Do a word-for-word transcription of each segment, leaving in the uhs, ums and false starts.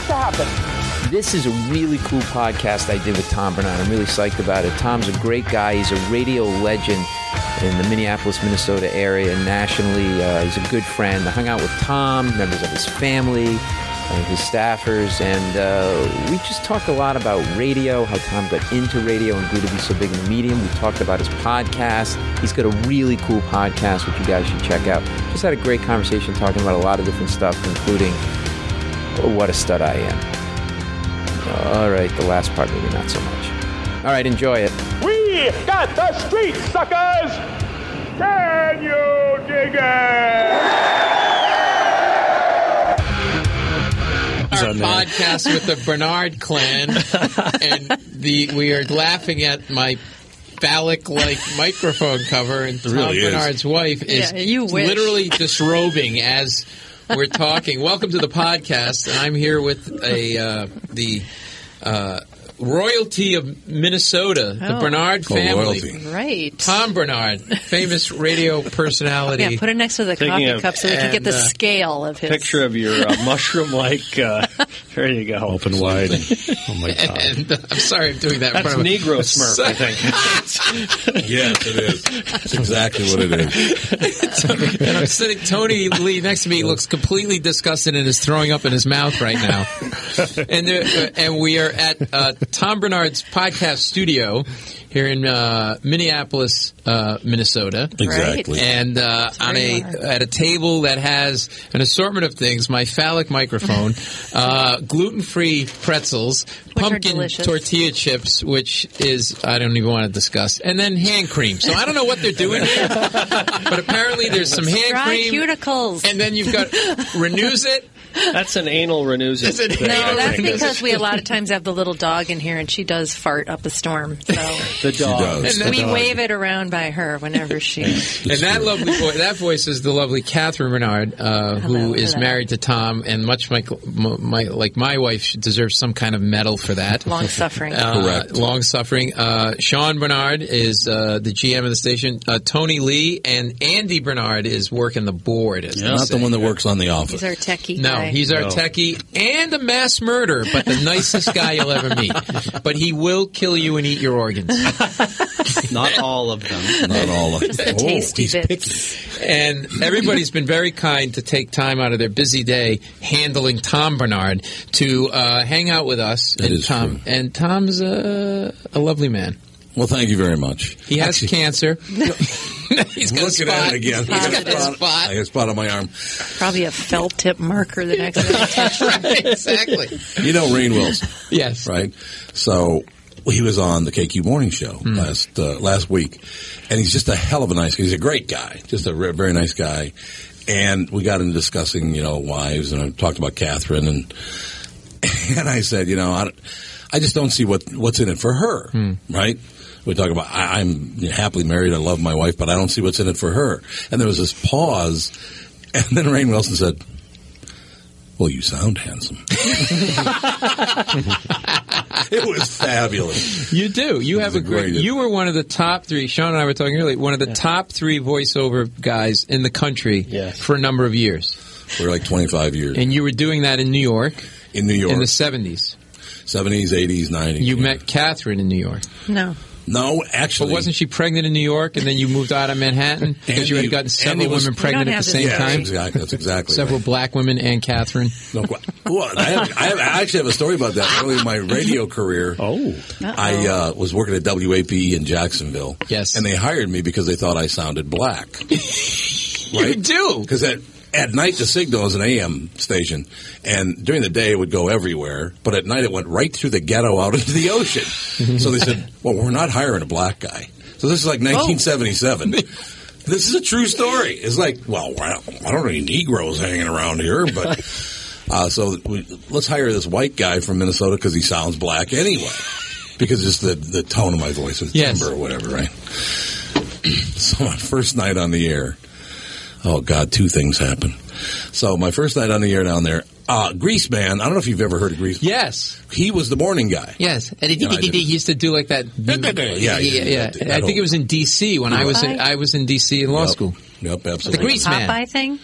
to happen. This is a really cool podcast I did with Tom Bernard. I'm really psyched about it. Tom's a great guy. He's a radio legend in the Minneapolis, Minnesota area and nationally. Uh, he's a good friend. I hung out with Tom, members of his family, and his staffers, and uh, we just talked a lot about radio, how Tom got into radio and grew to be so big in the medium. We talked about his podcast. He's got a really cool podcast, which you guys should check out. Just had a great conversation talking about a lot of different stuff, including oh, what a stud I am. All right, the last part maybe not so much. All right, enjoy it. We got the street, suckers! Can you dig it? Our podcast with the Bernard clan, and the we are laughing at my phallic-like microphone cover, and Tom really Bernard's is. wife is Yeah, you wish. literally disrobing as we're talking. Welcome to the podcast, and I'm here with a uh, the uh, royalty of Minnesota, Oh. the Bernard Oh, family. royalty. Right. Tom Bernard, famous radio personality. Yeah, put it next to the Taking coffee a- cup so we can get and, the uh, scale of his. Picture of your uh, mushroom-like. Uh, there you go. Open wide. Oh, my God. And uh, I'm sorry I'm doing that. in That's front of Negro Smurf, I think. Yes, it is. That's exactly what it is. And I'm sitting, Tony Lee next to me looks completely disgusted and is throwing up in his mouth right now. And there, uh, and we are at uh, Tom Bernard's podcast studio here in uh, Minneapolis, uh, Minnesota. Exactly. And uh, on a at a table that has an assortment of things: my phallic microphone, uh, gluten-free pretzels, are pumpkin delicious. tortilla chips, which is I don't even want to discuss, and then hand cream. So I don't know what they're doing here, but apparently there's some hand Dry cream, cuticles. and then you've got Renews It. That's an anal renewal. Is it no, anal that's renewal? because we a lot of times have the little dog in here, and she does fart up a storm. So The dog. does. And we dog. wave it around by her whenever she. And that lovely voice, that voice is the lovely Catherine Bernard, uh, who Hello, is hello. married to Tom, and much like my, my, like my wife, she deserves some kind of medal for that. Long suffering. Uh, Correct. Long suffering. Uh, Sean Bernard is uh, the G M of the station. Uh, Tony Lee and Andy Bernard is working the board. As they Not say. the one that works on the office. He's our techie No, guy. he's our No. techie and a mass murderer, but the nicest guy you'll ever meet. But he will kill you and eat your organs. Not all of them. Not all of Just the Oh, tasty he's bits. picky. And everybody's been very kind to take time out of their busy day handling Tom Bernard to uh, hang out with us. That and is Tom, true. And Tom's a, a lovely man. Well, thank you very much. He has Actually, cancer. He's got a looking spot. at it again. He's I got got a a spot. spot. I got a spot on my arm. Probably a felt tip marker the next day. Exactly. You know Rainn Wills, Yes. right? So he was on the K Q Morning Show Hmm. last uh, last week, and he's just a hell of a nice guy. He's a great guy, just a re- very nice guy. And we got into discussing, you know, wives, and I talked about Catherine, and and I said, you know, I, don't- I just don't see what what's in it for her, Hmm. right? We talk about I, I'm happily married, I love my wife, but I don't see what's in it for her. And there was this pause, and then Rainn Wilson said, "Well, you sound handsome." It was fabulous. You do. You have was a a great. great- You were one of the top three. Sean and I were talking earlier. One of the top three voiceover guys in the country Yes. for a number of years, For like twenty-five years and you were doing that in New York in New York, in the seventies. seventies, eighties, nineties. You yeah. met Catherine in New York. No. No, But actually, wasn't she pregnant in New York, and then you moved out of Manhattan because you had Andy- gotten several Andy was- women pregnant We at don't the have same this Yeah, time? exactly. That's exactly Several right. black women and Catherine. No, qu- well, I, have, I, have, I actually have a story about that. Early in my radio career, Oh. I uh, was working at W A P E in Jacksonville. Yes. And they hired me because they thought I sounded black. You Right? do. Because at, at night, the signal is an A M station, and during the day it would go everywhere, but at night it went right through the ghetto out into the ocean. So they said, well, we're not hiring a black guy. So this is like nineteen seventy-seven. This is a true story. It's like, well, I don't, I don't know any Negroes hanging around here, but uh, so we, let's hire this white guy from Minnesota because he sounds black anyway. Because just the, the tone of my voice, or the Yes. timbre or whatever, right? So my first night on the air, oh, God, two things happened. So my first night on the air down there, uh, Grease Man, I don't know if you've ever heard of Grease Man. Yes. He was the morning guy. Yes. And he, And I he, did- he used to do like that. Yeah, yeah. yeah, yeah. that- that I think whole- it was in D C when I was in, Popeye? I was in D C in law Yep. school. Yep, The absolutely. Grease Man. Popeye thing?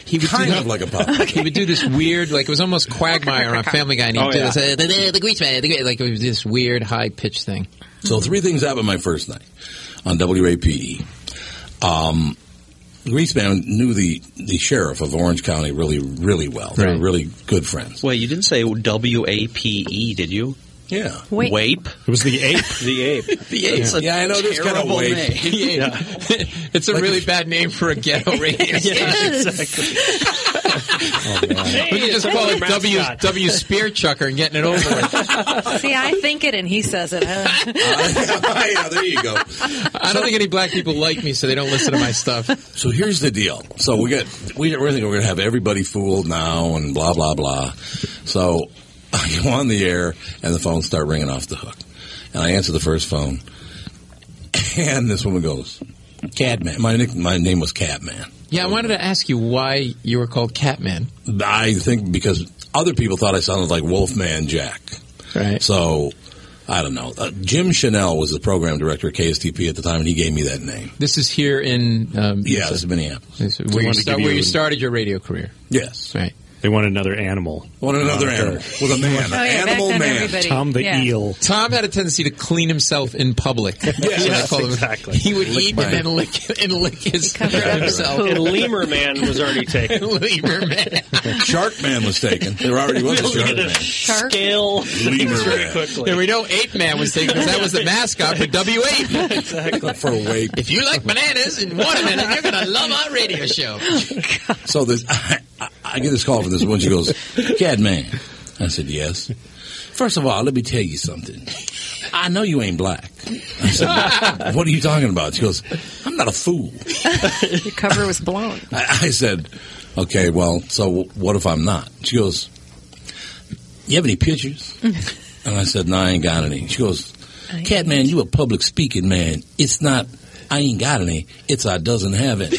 he would kind do, of like a puppet. He would do this weird, like it was almost Quagmire on Family Guy, and he'd Oh, do yeah. this, uh, the, the grease man, the grease, like it was this weird high pitched thing. So three things happened my first night on W A P E. Um, Greaseman knew the, the sheriff of Orange County really, really well. They Right. were really good friends. Wait, you didn't say W A P E, did you? Yeah. Wait. Wape? It was the ape. The ape. The ape's a Yeah, I know this kind of terrible way. name. Yeah. It's a really bad name for a ghetto radio station. Yes. We can just call it W mascot. W Spear Chucker and getting it over with. See, I think it and he says it. Huh? Uh, yeah, there you go. I don't think any black people like me, so they don't listen to my stuff. So here's the deal. So we got we we're thinking we're going to have everybody fooled now and blah blah blah. So I go on the air and the phones start ringing off the hook, and I answer the first phone, and this woman goes, "Catman." My nick, my name was Catman. Yeah, I wanted to ask you why you were called Catman. I think because other people thought I sounded like Wolfman Jack. Right. So I don't know. Uh, Jim Chanel was the program director at K S T P at the time, and he gave me that name. This is here in um, Yeah, this is Minneapolis. this is where, wanted you, to start, give where you you an- started your radio career. Yes. Right. They want another animal. One another Oh, animal with a man, Oh, an yeah, back animal then man. everybody- Tom the yeah. eel. Tom had a tendency to clean himself in public. That's what I yes, call him. exactly. He would Lick eat my- and then lick and lick his covered up his himself. poop. And Lemur Man was already taken. Lemur man. Shark Man was taken. There already was a Shark Man. Shark? Scale Lemur very Man. quickly. And we know Ape Man was taken because that was the mascot for W eight. Exactly. For a wake. If you like bananas and watermelon, you're going to love our radio show. So this, I, I, I get this call from this woman. She goes, "Catman." I said, "Yes." First of all, let me tell you something. I know you ain't black. I said, "What are you talking about?" She goes, "I'm not a fool." The cover was blown. I, I said, "Okay, well, so what if I'm not?" She goes, "You have any pictures?" And I said, "No, I ain't got any." She goes, "Catman, you a public speaking man. It's not, I ain't got any. It's I doesn't have it."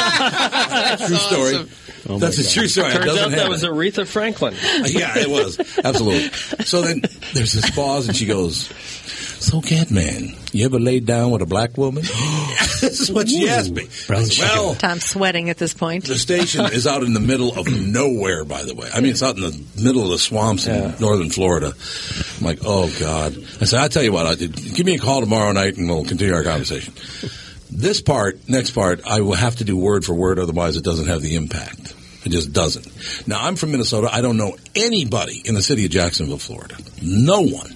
True story. awesome. Oh That's my a God. true story. I Turns doesn't out that have was it. Aretha Franklin. Yeah, it was. Absolutely. So then there's this pause, and she goes, "So, Catman, you ever laid down with a black woman?" This is what she asked me. I said, well, Tom's sweating at this point. the station is out in the middle of nowhere, by the way. I mean, it's out in the middle of the swamps in northern Florida. I'm like, oh, God. I said, I'll tell you what, I, give me a call tomorrow night, and we'll continue our conversation. This part, next part, I will have to do word for word, otherwise it doesn't have the impact. It just doesn't. Now, I'm from Minnesota. I don't know anybody in the city of Jacksonville, Florida. No one.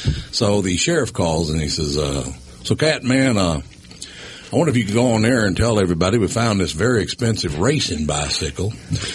So the sheriff calls, and he says, uh, so, Catman, uh, I wonder if you could go on there and tell everybody we found this very expensive racing bicycle,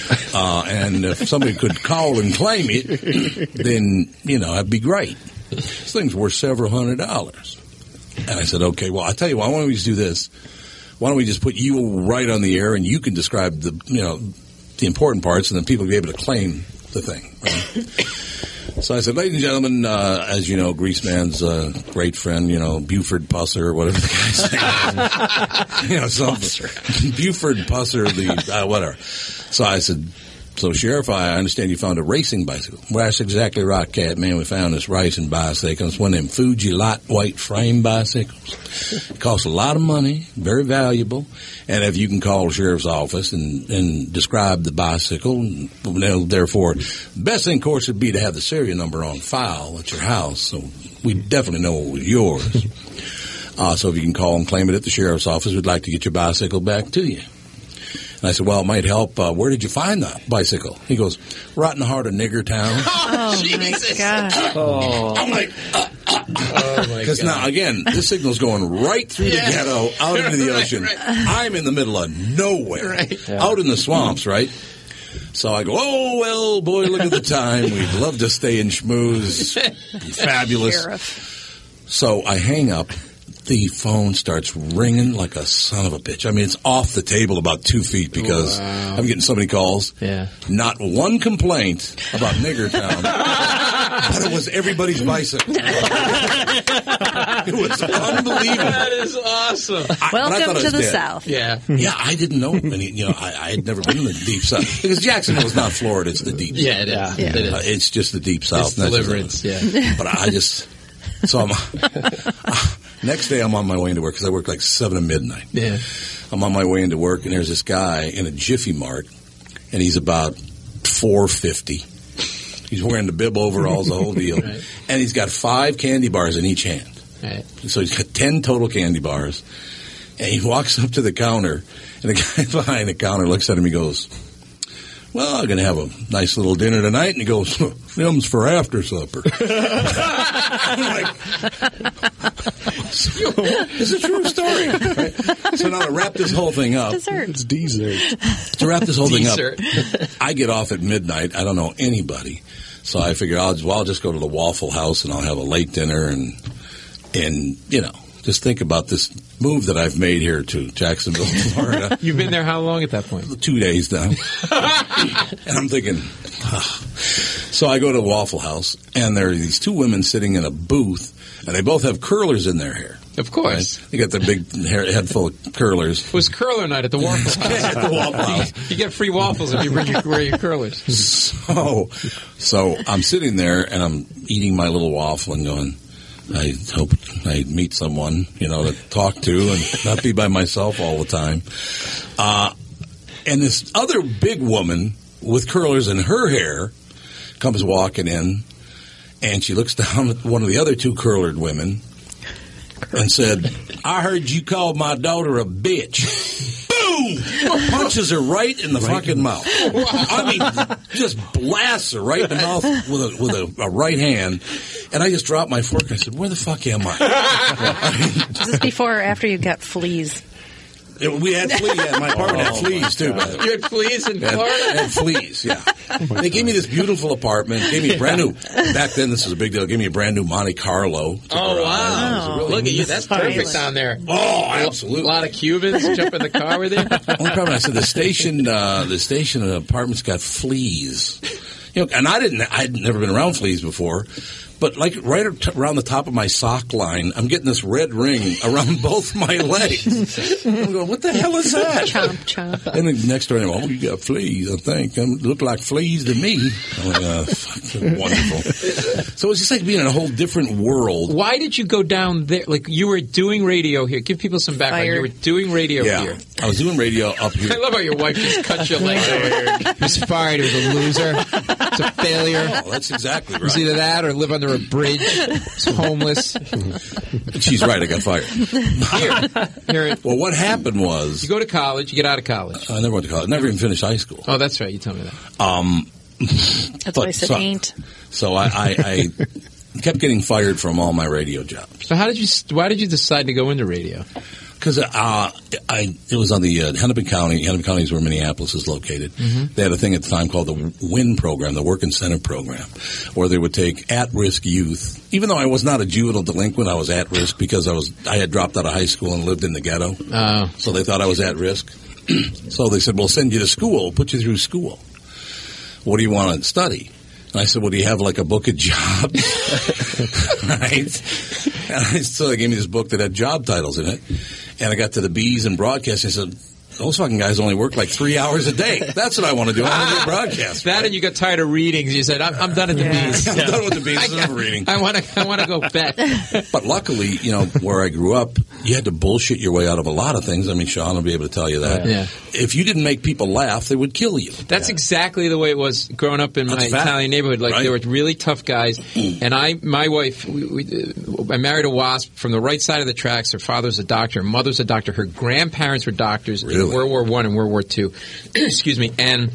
uh, and if somebody could call and claim it, then, you know, that'd be great. This thing's worth several hundred dollars. And I said, okay, well, I tell you what, why don't we just do this? Why don't we just put you right on the air, and you can describe the, you know, the important parts, and then people will be able to claim the thing. Right? So I said, ladies and gentlemen, uh, as you know, Greaseman's uh, great friend, you know, Buford Pusser, or whatever the guy's name is. You know, something. Buford Pusser, the, uh, whatever. So I said, so, Sheriff, I understand you found a racing bicycle. Well, that's exactly right, Catman. We found this racing bicycle. It's one of them Fuji lightweight frame bicycles. It costs a lot of money, very valuable. And if you can call the sheriff's office and, and describe the bicycle, well, therefore, the best thing, of course, would be to have the serial number on file at your house, so we definitely know it was yours. uh, so if you can call and claim it at the sheriff's office, we'd like to get your bicycle back to you. And I said, well, it might help. Uh, where did you find that bicycle? He goes, right in the heart of Nigger Town. Oh, Jesus. my God. Oh, I'm like, uh, Oh, my because God. now, again, this signal's going right through Yeah. the ghetto, out into the Right, ocean. right. I'm in the middle of nowhere, Right. out in the swamps, right? So I go, oh, well, boy, look at the time. We'd love to stay in schmooze. Fabulous. Sheriff. So I hang up. The phone starts ringing like a son of a bitch. I mean, it's off the table about two feet because Wow. I'm getting so many calls. Yeah. Not one complaint about Nigger Town, but it was everybody's bicycle. It was unbelievable. That is awesome. I- but I Welcome thought it to was the dead. South. Yeah. Yeah, I didn't know any. You know, I, I had never been in the deep south because Jacksonville's not Florida; it's the deep. Yeah, it is. Yeah. It is. Uh, it's just the deep south. It's and that's deliverance, just- yeah. But I just so I'm. Next day, I'm on my way into work because I work like seven to midnight. Yeah. I'm on my way into work, and there's this guy in a Jiffy Mart and he's about four fifty. He's wearing the bib overalls, the whole deal. Right. And he's got five candy bars in each hand. Right. So he's got ten total candy bars. And he walks up to the counter, and the guy behind the counter looks at him. He goes, well, I'm going to have a nice little dinner tonight. And he goes, them's for after supper. I'm like, it's a true story. Right? So now to wrap this whole thing up. Dessert. It's dessert. To wrap this whole thing up, Dessert. I get off at midnight. I don't know anybody. So I figure I'll, well, I'll just go to the Waffle House and I'll have a late dinner and, and you know, just think about this move that I've made here to Jacksonville, Florida. You've been there how long at that point? Two days now. And I'm thinking, ah. So I go to Waffle House, and there are these two women sitting in a booth, and they both have curlers in their hair. Of course. Right? They got their big hair, head full of curlers. It was curler night at the Waffle House. At the Waffle House. You get free waffles if you bring your, wear your curlers. So, so I'm sitting there, and I'm eating my little waffle and going, I hope I meet someone, you know, to talk to and not be by myself all the time. Uh, and this other big woman with curlers in her hair comes walking in, and she looks down at one of the other two curlered women and said, I heard you called my daughter a bitch. Boom! Punches her right in the right fucking mouth. Wow. I mean, just blasts her right in the mouth with a, with a, a right hand. And I just dropped my fork and I said, where the fuck am I? I mean, Is this before or after you got fleas? it, we had fleas. Yeah, my apartment Oh, had fleas, too. You had fleas in Had, Florida? had fleas, yeah. They gave me this beautiful apartment. Gave me a brand new. Back then, this was a big deal. Gave me a brand new Monte Carlo. to Oh, drive. wow. It was a really- Look at you. That's perfect Nice. down there. Oh, A absolutely. lot of Cubans jump in the car with you. Only problem, I said the station, uh, the station apartment's got fleas. You know, and I didn't. I'd never been around fleas before. But like right around the top of my sock line, I'm getting this red ring around both my legs. I'm going, what the hell is that? Chomp, chomp. And then next door, I'm oh, you got fleas, I think. They look like fleas to me. I'm like, oh, fuck, wonderful. So it's just like being in a whole different world. Why did you go down there? Like, you were doing radio here. Give people some background. Fired. You were doing radio Yeah, here. I was doing radio up here. I love how your wife just cut your leg over. He was fired. He was a loser. It's a failure. Oh, that's exactly It was right. either that or live under a bridge. He's homeless. She's right, I got fired. Here. Here. Well, what happened was, You go to college. You get out of college. I never went to college. Never even finished high school. Oh, that's right. You told me that. Um, That's why I said so, ain't. So I, I, I kept getting fired from all my radio jobs. So how did you? Why did you decide to go into radio? Because uh, I, it was on the uh, Hennepin County. Hennepin County is where Minneapolis is located. Mm-hmm. They had a thing at the time called the WIN program, the Work Incentive Program, where they would take at-risk youth. Even though I was not a juvenile delinquent, I was at risk because I was I had dropped out of high school and lived in the ghetto. Oh. So they thought I was at risk. So they said, "We'll send you to school, put you through school. What do you want to study?" And I said, well, do you have like a book of jobs? Right? And I, so they gave me this book that had job titles in it. And I got to the B's and broadcasting. I said, those fucking guys only work like three hours a day. That's what I want to do. I want to be a broadcaster. That and you got tired of reading. You said, I'm, I'm done at the Yeah. bees. I'm done with the B's. I, This is reading. I want to I want to go bet. But luckily, you know, where I grew up, you had to bullshit your way out of a lot of things. I mean, Sean will be able to tell you that. Yeah. If you didn't make people laugh, they would kill you. That's exactly the way it was growing up in my That's fact. Italian neighborhood. Like, Right. there were really tough guys. And I, my wife, we, we, I married a WASP from the right side of the tracks. Her father's a doctor. Her mother's a doctor. Her grandparents were doctors in Really? World War One and World War Two. Excuse me. And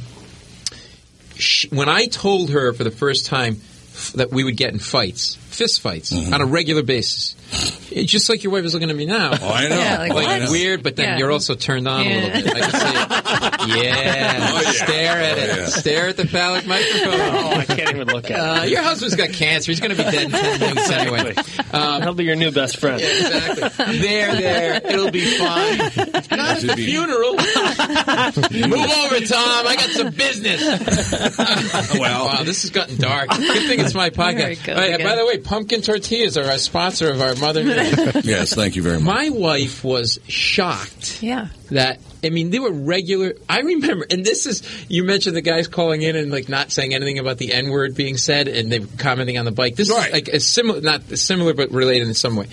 she, when I told her for the first time f- that we would get in fights, fist fights, Mm-hmm. on a regular basis, it's just like your wife is looking at me now. Oh, I know. Yeah, like, Like, I know. weird, but then Yeah. you're also turned on a Yeah. little bit. I can see it. Yeah. Oh, yeah. Stare at it. Oh, yeah. Stare at the phallic microphone. Oh, I can't even look at Uh, it. your husband's got cancer. He's going to be dead in ten minutes anyway. Um, He'll be your new best friend. exactly. There, there. It'll be fine. Not at That the should be- funeral. Move over, Tom. I got some business. Well, Wow, this has gotten dark. Good thing it's my There we podcast. go By, again. by the way, pumpkin tortillas are a sponsor of our mother. yes, thank you very much. My wife was shocked Yeah. that, I mean, they were regular. I remember, and this is, you mentioned the guys calling in and like not saying anything about the N word being said, and they were commenting on the bike. This Right. is like a similar, not similar, but related in some way.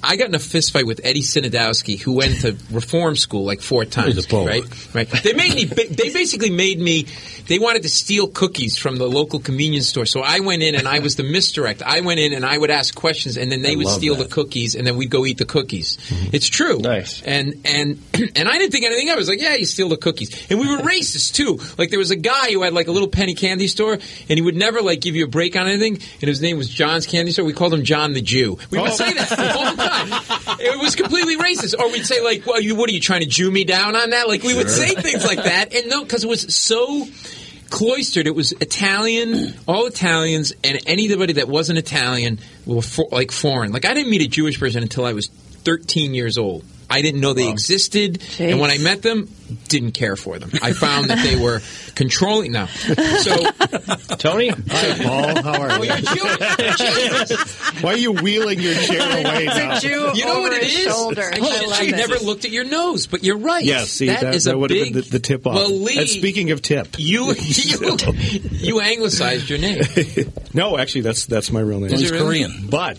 I got in a fist fight with Eddie Sinadowski, who went to reform school like four times. He's a poet. Right, right. They made me. They basically made me. They wanted to steal cookies from the local convenience store, so I went in and I was the misdirect. I went in and I would ask questions, and then they I would love steal that. the cookies, and then we'd go eat the cookies. Mm-hmm. It's true. Nice. And and and I didn't think anything of it. I was like, yeah, you steal the cookies. And we were racist too. Like there was a guy who had like a little penny candy store, and he would never like give you a break on anything. And his name was John's Candy Store. We called him John the Jew. We would say that all the time. It was completely racist. Or we'd say like, well, you, what are you trying to Jew me down on that? Like we would say things like that. And no, because it was so cloistered. It was Italian, all Italians, and anybody that wasn't Italian were for, like foreign. Like I didn't meet a Jewish person until I was thirteen years old. I didn't know they existed, Jeez. and when I met them, didn't care for them. I found that they were controlling. No, so Tony? Hi, Paul. How are oh, you? you're Jewish. Jesus. Why are you wheeling your chair away It's now? a Jew You know over what it his is? shoulder. I, I should- love I it. never looked at your nose, but you're right. Yes, see, that, that is that a would big have been the, the tip off. Well, Lee, and speaking of tip, you you you anglicized your name. no, actually, that's that's my real name. Is He's it really? Korean. But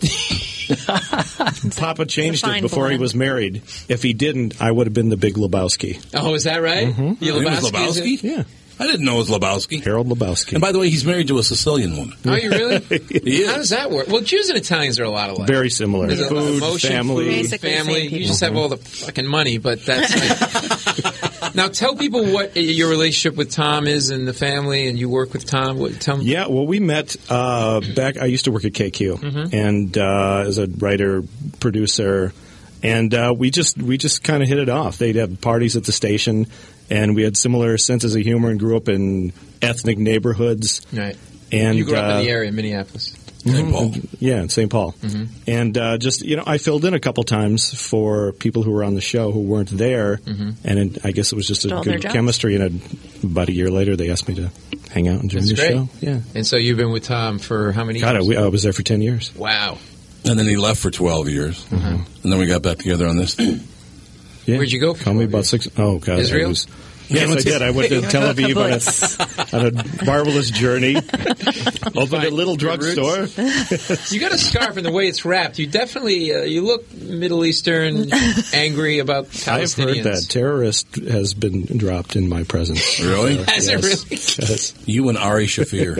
Papa changed Fine it before he blend. was married. If he didn't, I would have been the Big Lebowski. Oh, is that right? Mm-hmm. You His name was Lebowski, is it? Lebowski? Yeah, I didn't know it was Lebowski. Harold Lebowski. And by the way, he's married to a Sicilian woman. Oh, you really? He is. How does that work? Well, Jews and Italians are a lot alike. Very similar. There's a lot of Food, emotion, family. food, Basically the family. same You people. just have all the fucking money, but that's like... Now, tell people what your relationship with Tom is and the family, and you work with Tom. What, tell me. Yeah, well, we met uh, back. I used to work at K Q, Mm-hmm. and uh, as a writer, producer, and uh, we just we just kind of hit it off. They'd have parties at the station, and we had similar senses of humor and grew up in ethnic neighborhoods. Right. And You grew up uh, in the area, in Minneapolis. Saint Paul. Yeah, in Saint Paul. Mm-hmm. And uh, just, you know, I filled in a couple times for people who were on the show who weren't there. Mm-hmm. And it, I guess it was just a Stole their good jobs. chemistry. And a, about a year later, they asked me to hang out and join That's the great. show. Yeah. And so you've been with Tom for how many God, I, years? we- I was there for ten years. Wow. And then he left for twelve years. And then we got back together on this thing. Yeah. Where'd you go for Call me twelve about years? six. Oh, God. Israel? I was, yes, I did. I went to Tel Aviv on a, on a marvelous journey. Opened a little Your roots? drugstore. You got a scarf, and the way it's wrapped, you definitely uh, you look Middle Eastern, angry about I've heard Palestinians. that terrorist has been dropped in my presence. Really? Has it Yes. really? Yes. You and Ari Shafir.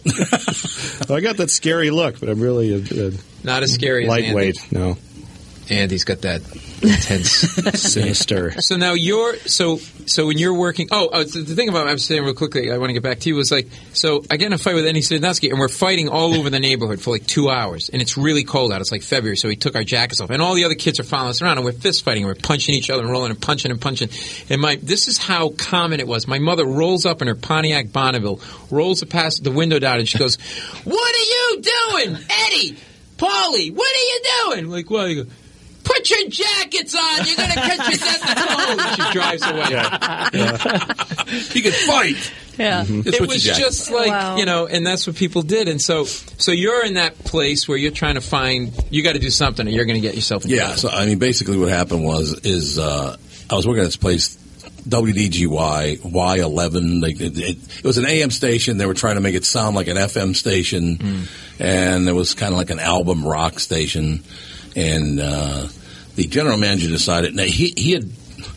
Well, I got that scary look, but I'm really a, a Not as scary as lightweight. No, Andy. Andy's got that intense. sinister. So now you're so so when you're working. Oh, oh the thing about I was saying real quickly. I want to get back to you was like so I get in a fight with Andy Sinadowski, and we're fighting all over the neighborhood for like two hours, and it's really cold out. It's like February, so we took our jackets off, and all the other kids are following us around, and we're fist fighting, and we're punching each other, and rolling, and punching, and punching. And my this is how common it was. My mother rolls up in her Pontiac Bonneville, rolls past the window down, and she goes, "What are you doing, Eddie? Paulie, what are you doing?" Like, well, you go. Put your jackets on. You're going to catch your death of cold. And she drives away. He could fight. Yeah. Just It put was your jacket just on. like, Wow. you know, and that's what people did. And so so you're in that place where you're trying to find, you got to do something or you're going to get yourself in Yeah, trouble. so I mean, basically what happened was is uh, I was working at this place, W D G Y, Y eleven. Like it, it, it was an A M station. They were trying to make it sound like an F M station, and it was kind of like an album rock station. And uh, the general manager decided. Now he he had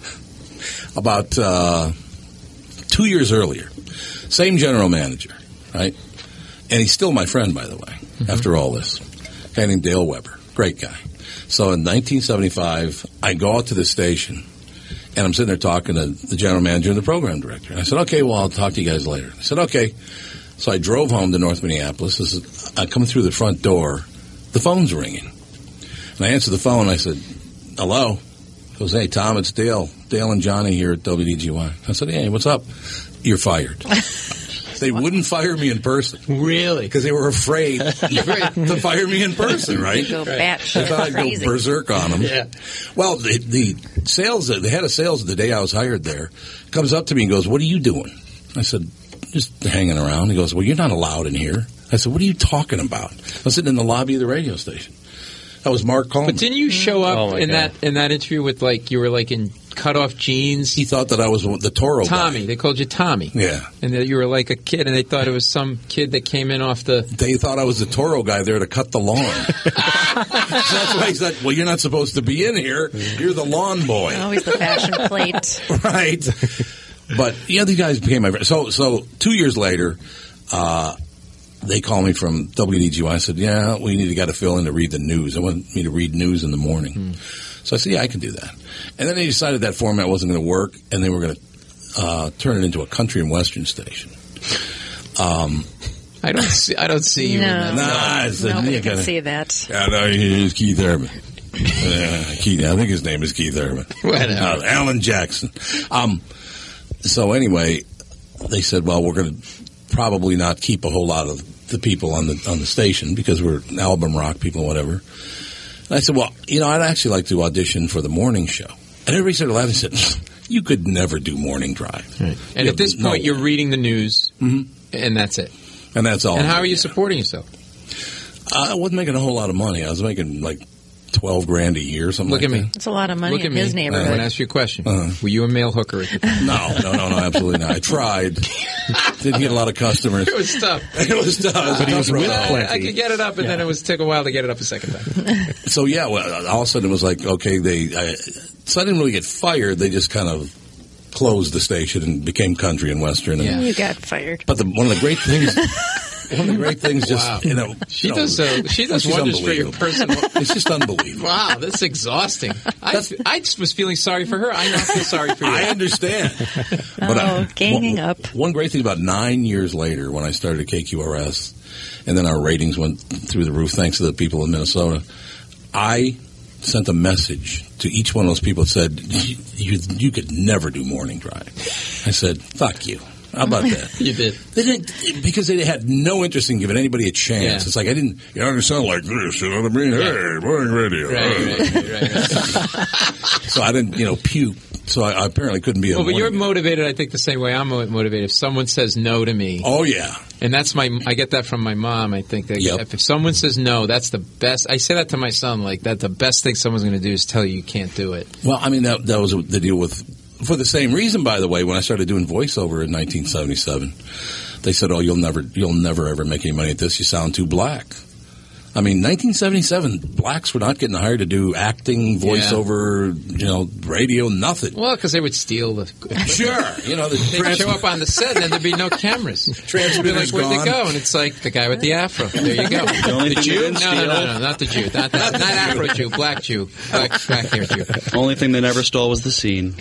about uh, two years earlier, same general manager, right? And he's still my friend, by the way. After all this, a guy named Dale Weber, great guy. So in nineteen seventy-five, I go out to the station, and I'm sitting there talking to the general manager and the program director. I said, okay, well, I'll talk to you guys later. I said, okay. So I drove home to North Minneapolis. This is, I come through the front door. The phone's ringing. And I answer the phone. I said, hello. He goes, hey, Tom, it's Dale. Dale and Johnny here at W D G Y. I said, hey, what's up? You're fired. They wouldn't fire me in person. Really? Because they were afraid to fire me in person, right? Go Right. They batshit thought I'd crazy. go berserk on them. Yeah. Well, the, the sales, the head of sales the day I was hired there comes up to me and goes, what are you doing? I said, just hanging around. He goes, well, you're not allowed in here. I said, what are you talking about? I was sitting in the lobby of the radio station. That was Mark Coleman. But didn't you show up Oh, my in God. that in that interview with like you were like in cut off jeans. He thought that I was the Toro Tommy. guy. They called you Tommy. Yeah. And that you were like a kid, and they thought it was some kid that came in off the... They thought I was the Toro guy there to cut the lawn. So that's why he said, well, you're not supposed to be in here. You're the lawn boy. Always the fashion plate. Right. But, yeah, these guys became my friends. So, so two years later, uh, they called me from W D G Y. I said, yeah, we need to get a fill in to read the news. They want me to read news in the morning. Hmm. So I said, yeah, I can do that. And then they decided that format wasn't going to work, and they were going to uh, turn it into a country and western station. Um, I don't see. I don't see you. No, in that. Nah, it's no, a, I you can gotta, see that. Yeah, no, he's Keith Urban. uh, Keith, I think his name is Keith Urban. Uh, Alan Jackson. Um, so anyway, they said, well, we're going to probably not keep a whole lot of the people on the on the station because we're album rock people, whatever. And I said, well, you know, I'd actually like to audition for the morning show. And everybody started laughing and said, you could never do Morning Drive. Right. And you at this point, no you're reading the news, mm-hmm. and that's it. And that's all. And how are you yeah. supporting yourself? I wasn't making a whole lot of money. I was making like twelve grand a year, something Look like at me. that. That's a lot of money Look in at his me. neighborhood. I want to ask you a question. Uh-huh. Were you a male hooker at the time? No, no, no, no, absolutely not. I tried. Didn't get a lot of customers. It was tough. It was tough. But he was with I, plenty. I could get it up, and Yeah. then it was took a while to get it up a second time. So yeah, well, all of a sudden it was like, okay, they. I, so I didn't really get fired. They just kind of closed the station and became country and western. And, Yeah. You got fired. But the, one of the great things, one of the great things, just Wow. you know, She you know, does. Uh, she does she's wonders for your unbelievable. personal. It's just unbelievable. Wow, that's exhausting. I, I just was feeling sorry for her. I now feel sorry for you. I understand. Oh, uh, ganging one, up. One great thing about nine years later when I started at K Q R S, and then our ratings went through the roof thanks to the people in Minnesota, I sent a message to each one of those people that said, you, you, you could never do Morning Drive. I said, fuck you. How about that? You did. They didn't, because they had no interest in giving anybody a chance. Yeah. It's like, I didn't, you know, I sound like this, you know what I mean? Hey, morning radio. Right, right, right, right. So I didn't, you know, puke. So I, I apparently couldn't be a Well, but you're morning- motivated, I think, the same way I'm mo- motivated. If someone says no to me, Oh, yeah. and that's my, I get that from my mom. I think that Yep. if, if someone says no, that's the best. I say that to my son, like that. The best thing someone's going to do is tell you you can't do it. Well, I mean, that, that was the deal with, for the same reason, by the way, when I started doing voiceover in nineteen seventy-seven, they said, oh, you'll never, you'll never ever make any money at this. You sound too black. I mean, nineteen seventy-seven, blacks were not getting hired to do acting, voiceover, you know, radio, nothing. Well, because they would steal the. Sure. You know, the They'd trans- show up on the set and then there'd be no cameras. They'd be like, transmitter's where'd they gone. go? And it's like the guy with the afro. There you go. The only thing Jew? they No, didn't no, no, steal- no, not the Jew. Not, not, not Afro Jew. Black Jew. Black, black hair Jew. Only thing they never stole was the scene.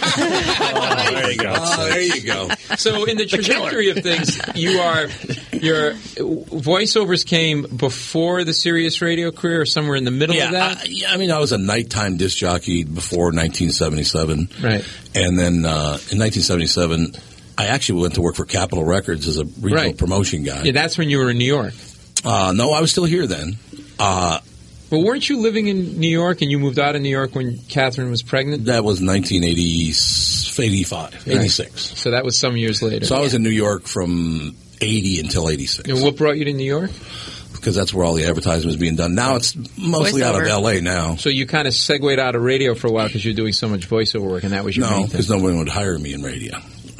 Oh, there you go. Oh, there you go. So in the trajectory of things, you are your voiceovers came before the Sirius radio career, or somewhere in the middle Yeah, of that. I, yeah, I mean, I was a nighttime disc jockey before nineteen seventy-seven. Right. And then uh, in nineteen seventy-seven, I actually went to work for Capitol Records as a regional Right. promotion guy. Yeah, that's when you were in New York. Uh, no, I was still here then. Uh, But weren't you living in New York and you moved out of New York when Catherine was pregnant? that was nineteen eighty, eighty-five, eighty-six. So that was some years later. So I was in New York from eighty until eighty-six. And what brought you to New York? Because that's where all the advertising was being done. Now it's mostly out of Voiceover. L A now. So you kind of segued out of radio for a while because you were doing so much voiceover work, and that was your No, main thing. because nobody would hire me in radio.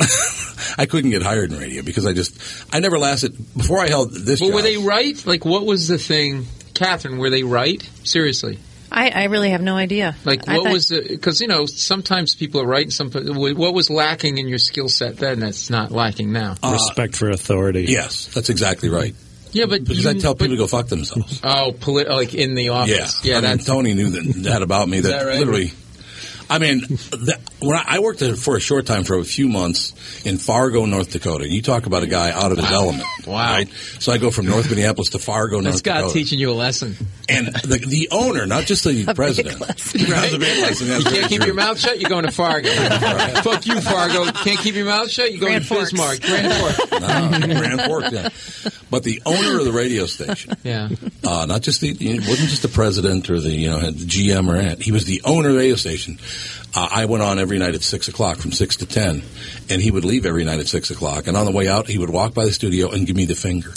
I couldn't get hired in radio because I just, I never lasted, before I held this But job. were they right? Like, what was the thing, Catherine? Were they right? Seriously, I, I really have no idea. like, I what thought- was the? Because you know, sometimes people are right, and some. What was lacking in your skill set then that's not lacking now? Respect for authority. Yes, that's exactly right. Yeah, but Because you, I tell people but- to go fuck themselves. Oh, poli- like in the Yeah, office. Yeah, I mean, that's Tony knew that, that about me. That, that right? literally, I mean, that, when I, I worked there for a short time for a few months in Fargo, North Dakota. And you talk about a guy out of his element. Wow. Right? So I go from North Minneapolis to Fargo, that's North God Dakota. teaching you a lesson. And the, the owner, not just the president. lesson. That was a big lesson. That's You very can't keep true. your mouth shut. You're going to Fargo. Fuck you, Fargo. Can't keep your mouth shut. You're going Grand to Forks. Bismarck. Grand Forks. No, Grand Forks, yeah. But the owner of the radio station, Yeah. uh, not just the, it wasn't just the president or the, you know, the G M or ant. He was the owner of the radio station. Uh, I went on every night at six o'clock from six to ten, and he would leave every night at six o'clock. And on the way out, he would walk by the studio and give me the finger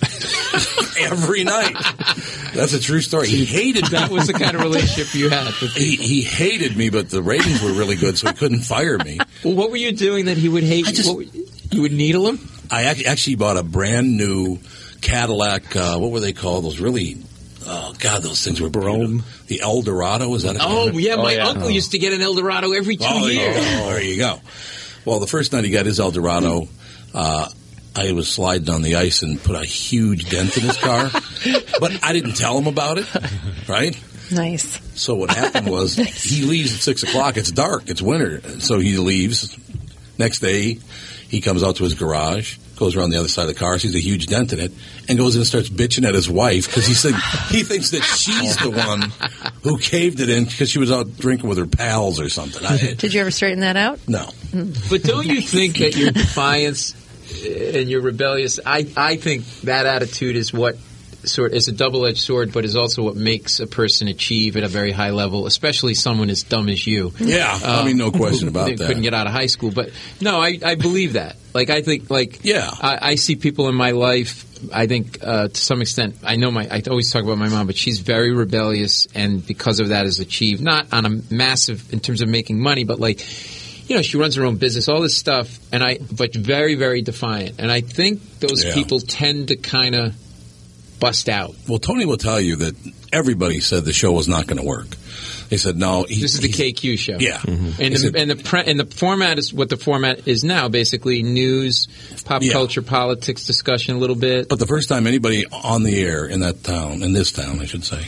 every night. That's a true story. He hated me. That was the kind of relationship you had with He, people. he hated me, but the ratings were really good, so he couldn't fire me. Well, what were you doing that he would hate? I just- what were, you would needle him? I ac- actually bought a brand new Cadillac. Uh, what were they called? Those really, oh God, those things were Brome. beautiful. The Eldorado, is that? A Oh, yeah, my yeah. uncle used to get an Eldorado every two Oh, there you years. go. There you go. Well, the first night he got his Eldorado, uh, I was sliding on the ice and put a huge dent in his car, but I didn't tell him about it, right? Nice. So what happened was he leaves at six o'clock. It's dark. It's winter. So he leaves. Next day, he comes out to his garage, goes around the other side of the car, sees a huge dent in it, and goes in and starts bitching at his wife because he said he thinks that she's the one who caved it in because she was out drinking with her pals or something. I, Did you ever straighten that out? no. But don't you think that your defiance and your rebellious, I, I think that attitude is what sort is a double-edged sword, but is also what makes a person achieve at a very high level, especially someone as dumb as you. Yeah, I mean, no question who about that. Couldn't get out of high school, but no, I, I believe that. Like I think, like Yeah. I, I see people in my life. I think uh, to some extent, I know my. I always talk about my mom, but she's very rebellious, and because of that, has achieved not on a massive in terms of making money, but like. You know, she runs her own business, all this stuff, and I, but very, very defiant. And I think those Yeah. people tend to kind of bust out. Well, Tony will tell you that everybody said the show was not going to work. They said, no. He, This is the he's- K Q show. Yeah. And He the, said- and the pre, and the format is what the format is now, basically news, pop Yeah. culture, politics discussion a little bit. But the first time anybody on the air in that town, in this town, I should say,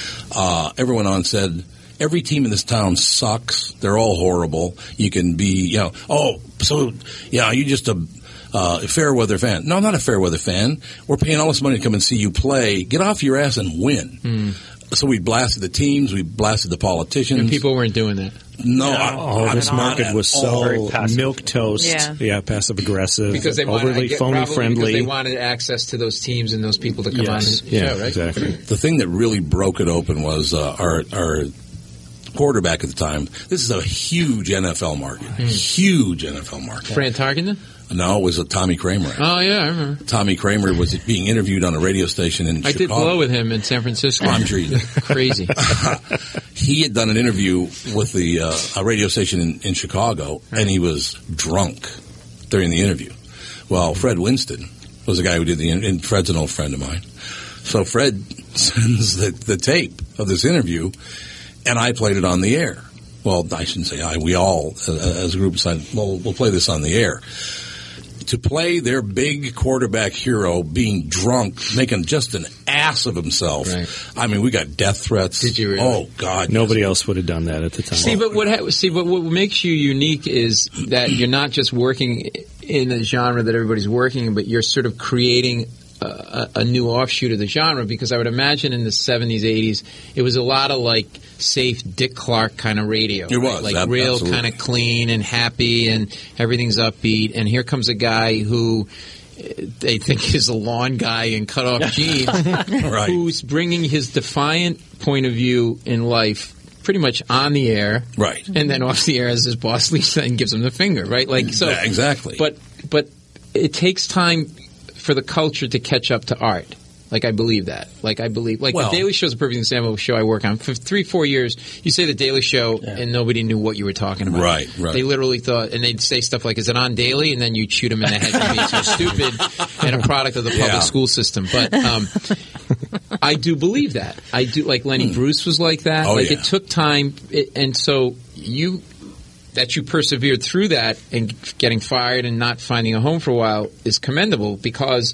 uh, everyone on said, every team in this town sucks. They're all horrible. You can be, you know, oh, so, yeah, you're just a uh, fair weather fan. No, I'm not a fair weather fan. We're paying all this money to come and see you play. Get off your ass and win. Mm. So we blasted the teams. We blasted the politicians. And people weren't doing that. No, I, Oh, I'm this not market at was all. Very so passive. milk toast. Yeah. passive aggressive, Because they wanted, I overly get- phony probably friendly. Because they wanted access to those teams and those people to come yes, on the yeah, show, right? exactly. The thing that really broke it open was uh, our our quarterback at the time. This is a huge N F L market, huge N F L market. Fran Tarkenton? No, it was a Tommy Kramer. Oh, yeah, I remember. Tommy Kramer was being interviewed on a radio station in I Chicago. did blow with him in San Francisco. I'm sure you did. Crazy. He had done an interview with the uh, a radio station in, in Chicago, and he was drunk during the interview. Well, Fred Winston was the guy who did the in- and Fred's an old friend of mine. So Fred sends the, the tape of this interview, and I played it on the air. Well, I shouldn't say I. We all, uh, as a group, said, well, we'll play this on the air. To play their big quarterback hero being drunk, making just an ass of himself. Right. I mean, we got death threats. Did you really? Oh, God. Nobody else would have done that at the time. See, but what ha- see, but what makes you unique is that you're not just working in a genre that everybody's working in, but you're sort of creating a, a, a new offshoot of the genre. Because I would imagine in the seventies, eighties, it was a lot of like safe Dick Clark kind of radio. It was, like ab- real absolutely. kind of clean and happy, and everything's upbeat. And here comes a guy who eh, they think is a lawn guy in cut off jeans, Right. who's bringing his defiant point of view in life pretty much on the air, Right. and then off the air as his boss leaves and gives him the finger, right? Like so, Yeah, exactly. But but it takes time for the culture to catch up to art. Like I believe that. Like I believe. Like Well- the Daily Show is a perfect example of a show I work on. For three, four years, you say the Daily Show, and nobody knew what you were talking about. Right, right. They literally thought, and they'd say stuff like, "Is it on daily?" And then you'd shoot them in the head for being so stupid and a product of the public Yeah. school system. But um, I do believe that. I do. Like Lenny Bruce was like that. Oh, like yeah. it took time, it, and so you. That you persevered through that and getting fired and not finding a home for a while is commendable, because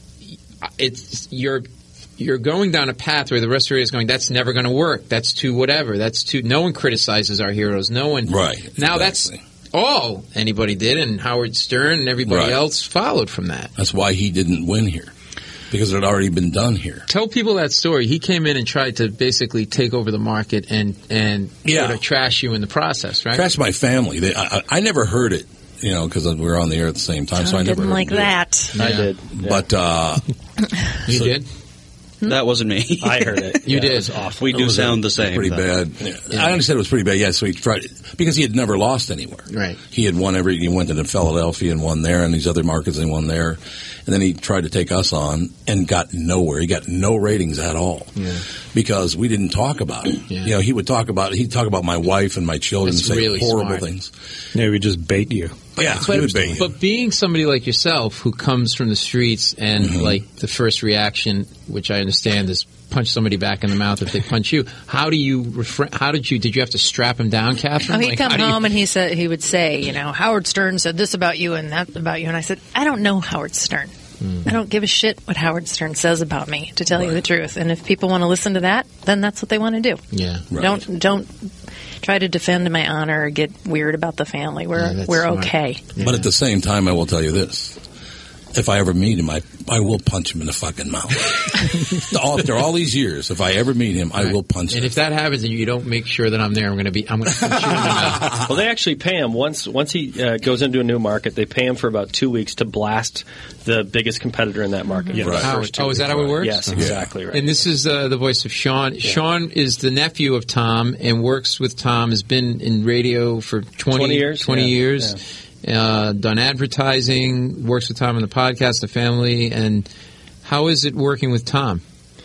it's you're you're going down a path where the rest of the area is going, that's never going to work. That's too whatever. That's too. No one criticizes our heroes. No one. Right. Now exactly. that's all anybody did, and Howard Stern and everybody Right. else followed from that. That's why he didn't win here, because it had already been done here. Tell people that story. He came in and tried to basically take over the market and and Yeah. sort of trash you in the process, right? Trash my family. They, I, I I never heard it you know, because we were on the air at the same time. Tom so I never didn't heard like him do it. that. I did. Yeah. But uh, You so- did? That wasn't me. I heard it. You Yeah, did. It was awful. We it do was sound a- the same. Pretty though. bad. I understand it was pretty bad. Yeah, so he tried because he had never lost anywhere. Right. He had won every. He went into Philadelphia and won there, and these other markets and won there, and then he tried to take us on and got nowhere. He got no ratings at all Yeah. because we didn't talk about it. Yeah. You know, he would talk about he'd talk about my wife and my children That's and say really horrible smart. things. Yeah, we just bait you. But yeah, But, he would bait you. but being somebody like yourself who comes from the streets and Mm-hmm. like the first reaction, which I understand is punch somebody back in the mouth if they punch you. How do you refra- How did you? Did you have to strap him down, Catherine? Oh, he'd Like, come how do you- home and he said he would say, you know, Howard Stern said this about you and that about you, and I said, I don't know Howard Stern. I don't give a shit what Howard Stern says about me, to tell you the truth. And if people want to listen to that, then that's what they want to do. Yeah. Right. Don't don't try to defend my honor or get weird about the family. We're Yeah, that's we're smart. okay. But at the same time, I will tell you this. If I ever meet him, I, I will punch him in the fucking mouth. After all these years, if I ever meet him, I will punch And him. if that happens and you don't make sure that I'm there, I'm going to be. I'm going to punch you in the mouth. Well, they actually pay him once once he uh, goes into a new market. They pay him for about two weeks to blast the biggest competitor in that market. Mm-hmm. for the Right. How- first two oh, is that weeks. how it works? Yes, exactly right. And this is uh, the voice of Sean. Sean is the nephew of Tom and works with Tom. Has been in radio for twenty, twenty years. twenty Yeah. years. Uh, done advertising. Works with Tom in the podcast, the family. And how is it working with Tom?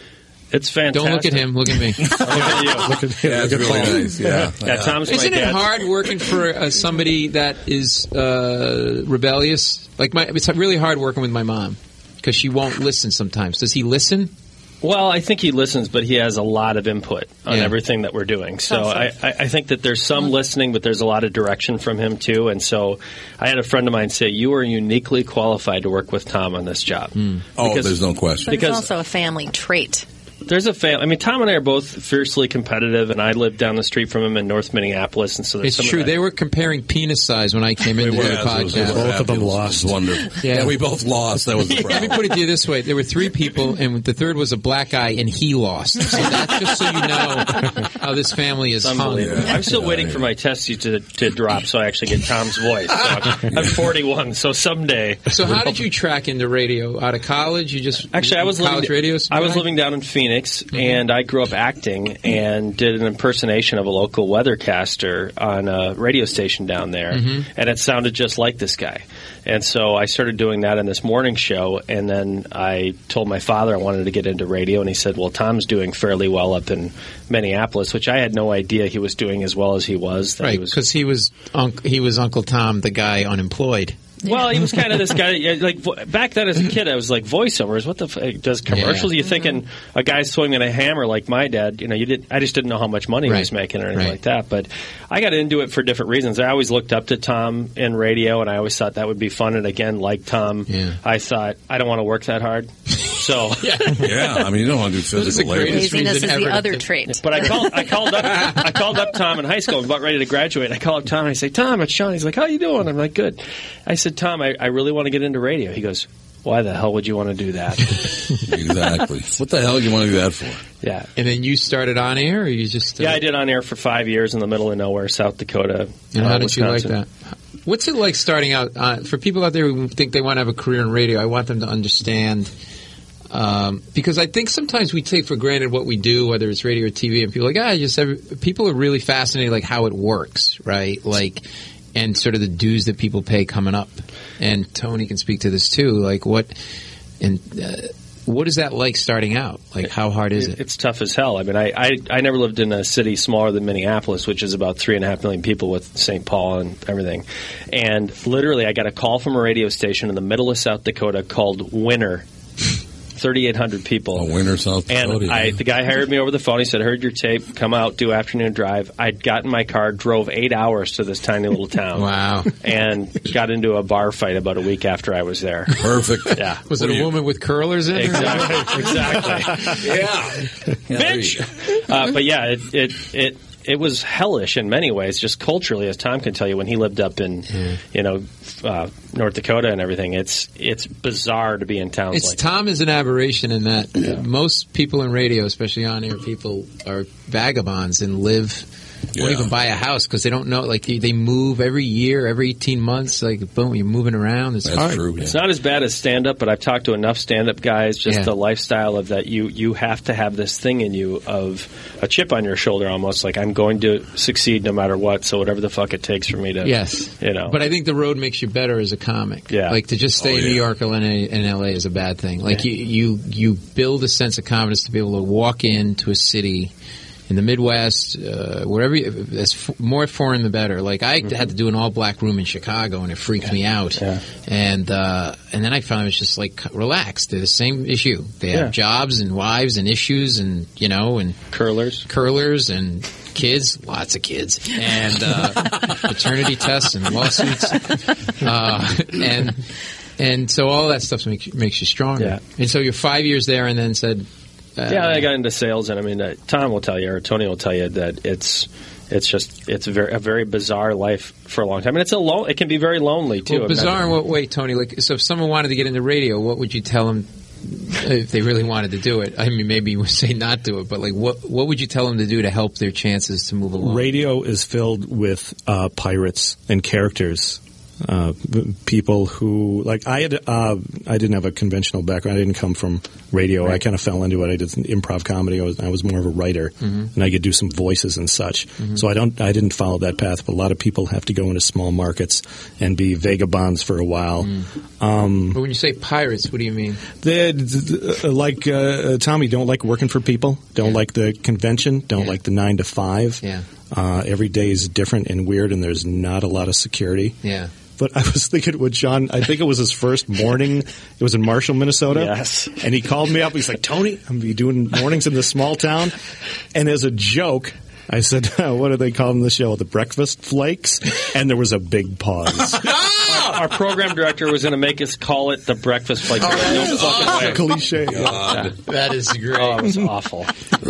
It's fantastic. Don't look at him. Look at me. Look at you. Look at, Yeah, look it's at really Paul. nice. Yeah. Yeah, Tom's Isn't my it dad. hard working for uh, somebody that is uh, rebellious? Like my, it's really hard working with my mom because she won't listen sometimes. Does he listen? Well, I think he listens, but he has a lot of input on Yeah. everything that we're doing. So I, Awesome. I I think that there's some listening, but there's a lot of direction from him too. And so I had a friend of mine say, "You are uniquely qualified to work with Tom on this job." Oh, Because- there's no question. But Because- it's also a family trait. There's a family. I mean, Tom and I are both fiercely competitive, and I live down the street from him in North Minneapolis, and so there's It's some of true. that. They were comparing penis size when I came into the Yeah, it was- it was podcast. Both of them fabulous. lost. It was wonderful. Yeah. Yeah. we both lost. That was the Let me problem. put it to you this way: there were three people, and the third was a black guy, and he lost. So that's just so you know how this family is It's hung. unbelievable. Yeah. I'm still waiting for my testes to, to drop so I actually get Tom's voice. So I'm, I'm forty-one, so someday. So how did you track into radio? Out of college, you just Actually, I was college living. radio. I was guy? living down in Phoenix, and I grew up acting and did an impersonation of a local weathercaster on a radio station down there, and it sounded just like this guy. And so I started doing that in this morning show, and then I told my father I wanted to get into radio, and he said, "Well, Tom's doing fairly well up in Minneapolis," which I had no idea he was doing as well as he was. That he Right, was because he was unc- he was Uncle Tom, the guy unemployed. Well, he was kind of this guy. yeah, Like vo- back then, as a kid, I was like voiceovers. What the f- does commercials? Yeah. You thinking a guy swinging a hammer like my dad? You know, you did. I just didn't know how much money he was Right. making or anything Right. like that. But I got into it for different reasons. I always looked up to Tom in radio, and I always thought that would be fun. And again, like Tom, Yeah. I thought I don't want to work that hard. So, Yeah, I mean, you don't want to do That is physical the labor. greatest Laziness is reason the ever to other think- trait. but I called. I called up. I called up Tom in high school. I was about ready to graduate. I call up Tom and I say, "Tom, it's Sean." He's like, "How you doing?" I'm like, "Good." I said, "Tom, I, I really want to get into radio." He goes, "Why the hell would you want to do that?" Exactly. What the hell do you want to do that for? Yeah. And then you started on air, or you just uh, Yeah, I did on air for five years in the middle of nowhere, South Dakota. And how uh, did you like Wisconsin. that? What's it like starting out? Uh, for people out there who think they want to have a career in radio, I want them to understand. Um, because I think sometimes we take for granted what we do, whether it's radio or T V, and people are like, ah, just every, people are really fascinated, like how it works, right? Like, and sort of the dues that people pay coming up. And Tony can speak to this too. Like, what and uh, what is that like starting out? Like, how hard is it? It's tough as hell. I mean, I, I, I never lived in a city smaller than Minneapolis, which is about three and a half million people with Saint Paul and everything. And literally, I got a call from a radio station in the middle of South Dakota called Winner. thirty-eight hundred people. Oh, Winter, South Dakota. And I, yeah. the guy hired me over the phone. He said, "Heard your tape. Come out, do afternoon drive." I'd got in my car, drove eight hours to this tiny little town. Wow. And got into a bar fight about a week after I was there. Perfect. Yeah. Was it What a do you- woman with curlers in? her? Exactly. Exactly. Yeah. Bitch. Uh, but yeah, it, it it it was hellish in many ways, just culturally, as Tom can tell you. When he lived up in, you know, uh, North Dakota and everything, it's it's bizarre to be in towns It's like Tom is an aberration in that uh, most people in radio, especially on-air people, are vagabonds and live won't even buy a house because they don't know. Like they, they move every year, every eighteen months. Like boom, you're moving around. It's That's hard. true. Yeah. It's not as bad as stand-up, but I've talked to enough stand-up guys, just Yeah. the lifestyle of that you, you have to have this thing in you of a chip on your shoulder almost, like I'm going to succeed no matter what, so whatever the fuck it takes for me to, Yes, you know. But I think the road makes you better as a comic. Yeah. Like to just stay Oh, in yeah. New York or in, in L A is a bad thing. Like Yeah. you, you, you build a sense of confidence to be able to walk into a city in the Midwest, uh, wherever, you, as f- more foreign the better. Like I Mm-hmm. had to do an all black room in Chicago, and it freaked me out. Yeah. And uh, and then I found it was just like relaxed. They're the same issue. They have Yeah. jobs and wives and issues, and you know, and curlers. curlers and kids, lots of kids, and uh, paternity tests and lawsuits, uh, and and so all that stuff makes makes you stronger. Yeah. And so you're five years there, and then said, uh, Yeah, I got into sales, and I mean, uh, Tom will tell you, or Tony will tell you that it's it's just it's a very, a very bizarre life for a long time, and it's a lo- it can be very lonely too. well, I've bizarre never- in what way, Tony? Like, so if someone wanted to get into radio, what would you tell them? If they really wanted to do it, I mean, maybe you would say not do it, but like, what what would you tell them to do to help their chances to move along? Radio is filled with uh, pirates and characters. Uh, b- people who like I had uh, I didn't have a conventional background. I didn't come from radio. I kind of fell into it. I did improv comedy. I was I was more of a writer, and I could do some voices and such. So I don't I didn't follow that path. But a lot of people have to go into small markets and be vagabonds for a while. Um, But when you say pirates, what do you mean? they uh, like uh, Tommy don't like working for people. Don't Yeah. like the convention. Don't Yeah. like the nine to five. Yeah. Uh, every day is different and weird, and there's not a lot of security. Yeah. But I was thinking with John, I think it was his first morning. It was in Marshall, Minnesota. Yes. And he called me up. He's like, Tony, I'm going to be doing mornings in this small town. And as a joke, I said, what do they call in the show? The breakfast flakes? And there was a big pause. Our program director was going to make us call it the breakfast flakes. No fucking way. Cliche. Yeah. That is great. Oh, it was awful.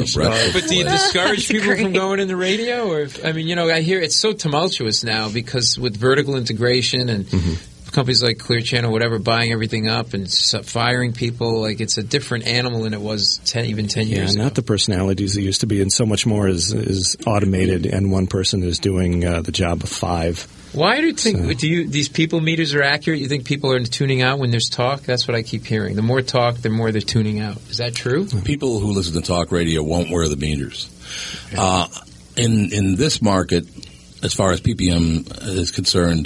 But do you discourage people from going into radio? Or if, I mean, you know, I hear it's so tumultuous now because with vertical integration and companies like Clear Channel, whatever, buying everything up and s- firing people, like it's a different animal than it was ten, even ten Yeah, years ago. not the personalities it used to be. And so much more is, is automated, and one person is doing uh, the job of five. Why do you think So- do you these people meters are accurate? You think people are tuning out when there's talk? That's what I keep hearing. The more talk, the more they're tuning out. Is that true? People who listen to talk radio won't wear the meters. Uh, in in this market, as far as P P M is concerned,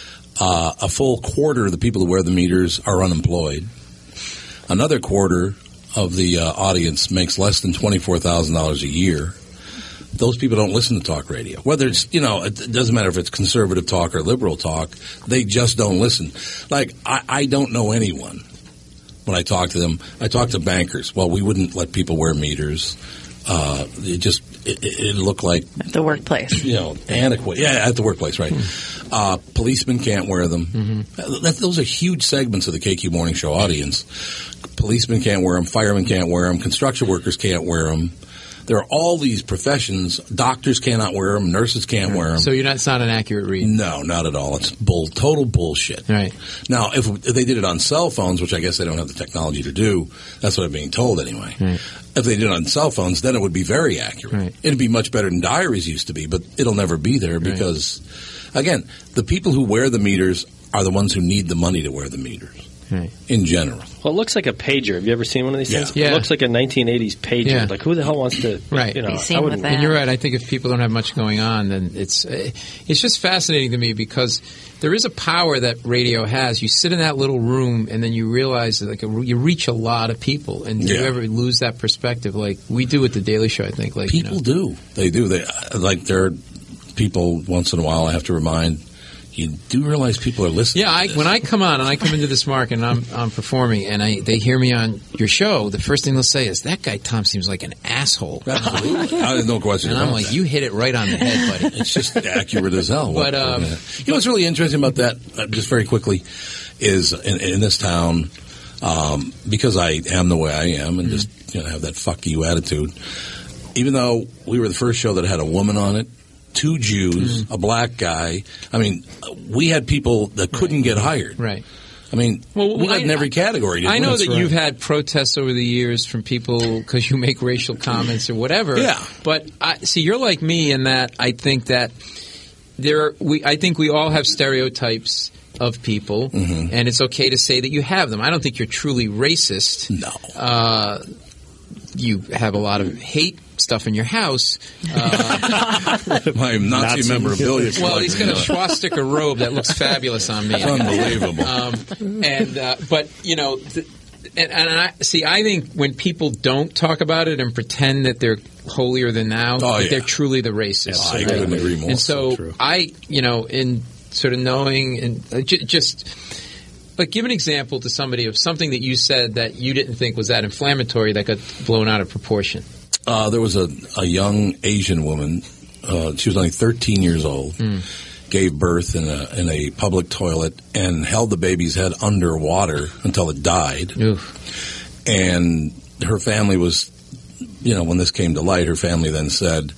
uh, a full quarter of the people who wear the meters are unemployed. Another quarter of the uh, audience makes less than twenty-four thousand dollars a year. Those people don't listen to talk radio. Whether it's, you know, it doesn't matter if it's conservative talk or liberal talk, they just don't listen. Like, I, I don't know anyone. When I talk to them, I talk to bankers. Well, we wouldn't let people wear meters. Uh, it just, it, it looked like, At the workplace. you know, antiquated. Yeah, at the workplace, right. Uh, policemen can't wear them. That, those are huge segments of the K Q Morning Show audience. Policemen can't wear them. Firemen can't wear them. Construction workers can't wear them. There are all these professions. Doctors cannot wear them. Nurses can't wear them. So you're not, it's not an accurate read. No, not at all. It's bull, total bullshit. Right. Now, if, if they did it on cell phones, which I guess they don't have the technology to do, that's what I'm being told anyway. Right. If they did it on cell phones, then it would be very accurate. Right. It'd be much better than diaries used to be, but it'll never be there because, again, the people who wear the meters are the ones who need the money to wear the meters Right. in general. Well, it looks like a pager. Have you ever seen one of these Yeah. things? Yeah. It looks like a nineteen eighties pager. Yeah. Like, who the hell wants to, Right. you know, Be seen I with wouldn't. that. And you're right. I think if people don't have much going on, then it's uh, it's just fascinating to me because there is a power that radio has. You sit in that little room, and then you realize that like a, you reach a lot of people, and Yeah. you ever lose that perspective, like we do at the Daily Show. I think like People you know. do. They do. They like there are people once in a while I have to remind. You do realize people are listening. Yeah, I, when I come on and I come into this market and I'm, I'm performing and I, they hear me on your show, the first thing they'll say is, that guy Tom seems like an asshole. Absolutely. There's no question And I'm about like, that. you hit it right on the head, buddy. It's just accurate as hell. But, um, you know what's really interesting about that, uh, just very quickly, is in, in this town, um, because I am the way I am and Mm-hmm. just you know have that fuck you attitude, even though we were the first show that had a woman on it, two Jews, Mm-hmm. a black guy. I mean, we had people that couldn't get hired. Right. I mean, Well, we got I- in every category. didn't I we? know That's that right. you've had protests over the years from people because you make racial comments or whatever. Yeah. But I, see, you're like me in that I think that there are, we I think we all have stereotypes of people, Mm-hmm. and it's okay to say that you have them. I don't think you're truly racist. No. Uh, you have a lot of hate stuff in your house. Uh, My Nazi, Nazi. memorabilia. well, he's got a collection, swastika robe that looks fabulous on me. you know. Unbelievable. Um, and uh, but you know, th- and, and I see. I think when people don't talk about it and pretend that they're holier than thou, Oh, that yeah. they're truly the racists. I right? couldn't agree more. And so, So true. I, you know, in sort of knowing and uh, j- just. But give an example to somebody of something that you said that you didn't think was that inflammatory that got blown out of proportion. Uh, there was a, a young Asian woman. Uh, she was only thirteen years old. Gave birth in a in a public toilet and held the baby's head underwater until it died. Oof. And her family was, you know, when this came to light, her family then said,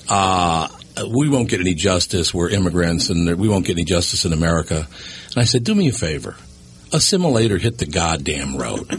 uh, "We won't get any justice. We're immigrants, and we won't get any justice in America." And I said, "Do me a favor. Assimilate or hit the goddamn road."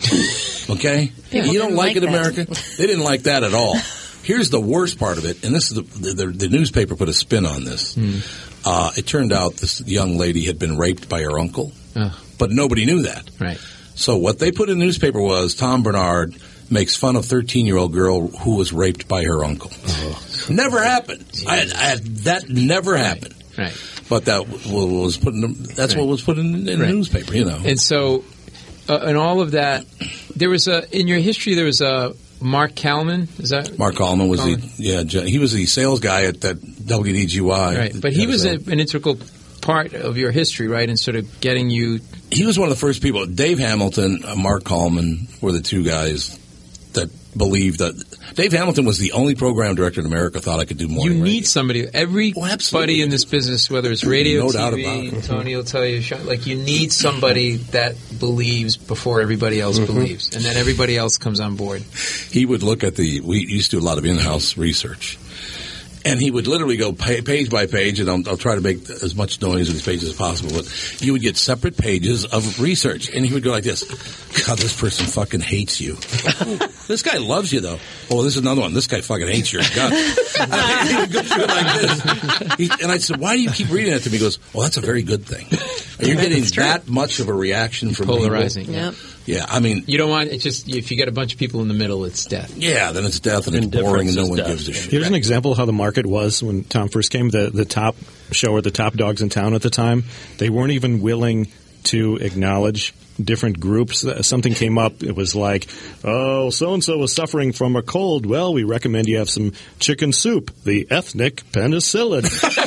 Okay? People You don't didn't like like it, that. America? They didn't like that at all. Here's the worst part of it, and this is the, the, the newspaper put a spin on this. Uh, it turned out this young lady had been raped by her uncle, Oh, but nobody knew that. right. So what they put in the newspaper was Tom Bernard makes fun of thirteen-year-old girl who was raped by her uncle. Never happened. I, I, that never happened. Right. But that w- was put in. The, that's Right. what was put in, in Right. the newspaper. You know. And so, uh, and all of that, there was a in your history. There was a Mark Kalman. Is that Mark Coleman was Coleman. the yeah J- he was the sales guy at that W D G Y. right? But he was a, episode. an integral part of your history, right? In sort of getting you. He was one of the first people. Dave Hamilton, uh, Mark Coleman were the two guys that believed that. Dave Hamilton was the only program director in America thought I could do You morning radio. need somebody. Everybody Oh, absolutely. in this business, whether it's radio, No T V, doubt about it. Tony will tell you, Sean, like you need somebody that believes before everybody else Mm-hmm. believes, and then everybody else comes on board. He would look at the. We used to do a lot of in-house research, and he would literally go pa- page by page, and I'll, I'll try to make as much noise in these pages as possible. But you would get separate pages of research, and he would go like this: "God, this person fucking hates you. This guy loves you, though. Oh, this is another one. This guy fucking hates your guts." He would go through it like this, he, and I said, "Why do you keep reading that to me?" He goes, "Well, that's a very good thing. You're getting that much of a reaction from people." Polarizing. Yep. Yeah, I mean, You don't want. It's just if you get a bunch of people in the middle, it's death. yeah, then it's death and it's Indifference boring and no is one death. gives a shit. Here's an example of how the market was when Tom first came. The the top show or the top dogs in town at the time, they weren't even willing to acknowledge different groups. Uh, Something came up. It was like, oh, so and so was suffering from a cold. Well, we recommend you have some chicken soup. The ethnic penicillin.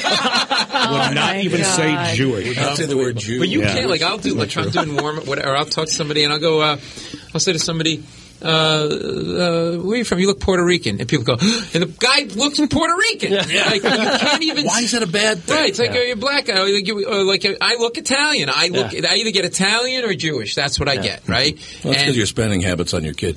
Would not my even God. say Jewish. I'd say the word Jew. But you Yeah. can't, like, I'll do, like, I'm doing warm up, whatever, or I'll talk to somebody and I'll go, uh, I'll say to somebody, uh, uh, where are you from? You look Puerto Rican. And people go, and the guy looks Puerto Rican. Yeah. Like, you can't even. Why is that a bad thing? Right, it's like, oh, you're black. Or like, you, or like, I look Italian. I look, Yeah. I either get Italian or Jewish. That's what I get, right? Well, that's because your spending habits on your kid.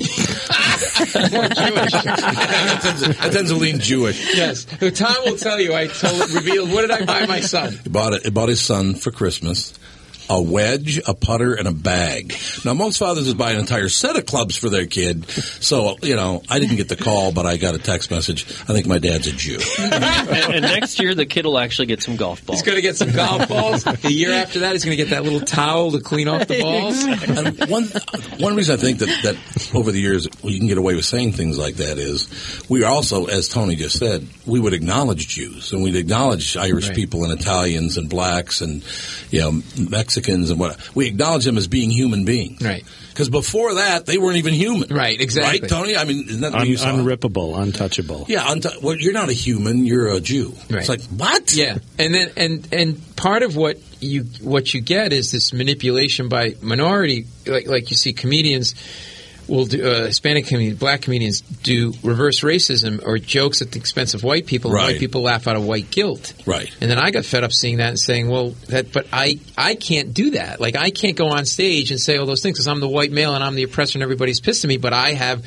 more Jewish. that, tends to, that tends to lean Jewish. Yes. Tom will tell you, I told, revealed, what did I buy my son? He bought, it, he bought his son for Christmas a wedge, a putter, and a bag. Now, most fathers would buy an entire set of clubs for their kid. So, you know, I didn't get the call, but I got a text message. I think my dad's a Jew. and, and next year, the kid will actually get some golf balls. He's going to get some golf balls. The year after that, he's going to get that little towel to clean off the balls. And one one reason I think that, that over the years you can get away with saying things like that is we also, as Tony just said, we would acknowledge Jews and we'd acknowledge Irish Right. people and Italians and blacks and you know Mexicans and what we acknowledge them as being human beings. Right. Because before that they weren't even human. Right, exactly. Right, Tony? I mean, isn't that what Un- you saw? unrippable, untouchable. Yeah, unta- well, you're not a human. You're a Jew. Right. It's like what? Yeah, and then and and part of what you what you get is this manipulation by minority, like like you see comedians will do uh, Hispanic comedians, black comedians do reverse racism or jokes at the expense of white people, and Right. white people laugh out of white guilt. Right. And then I got fed up seeing that and saying, well, that but I I can't do that. Like I can't go on stage and say all those things because I'm the white male and I'm the oppressor and everybody's pissed at me, but I have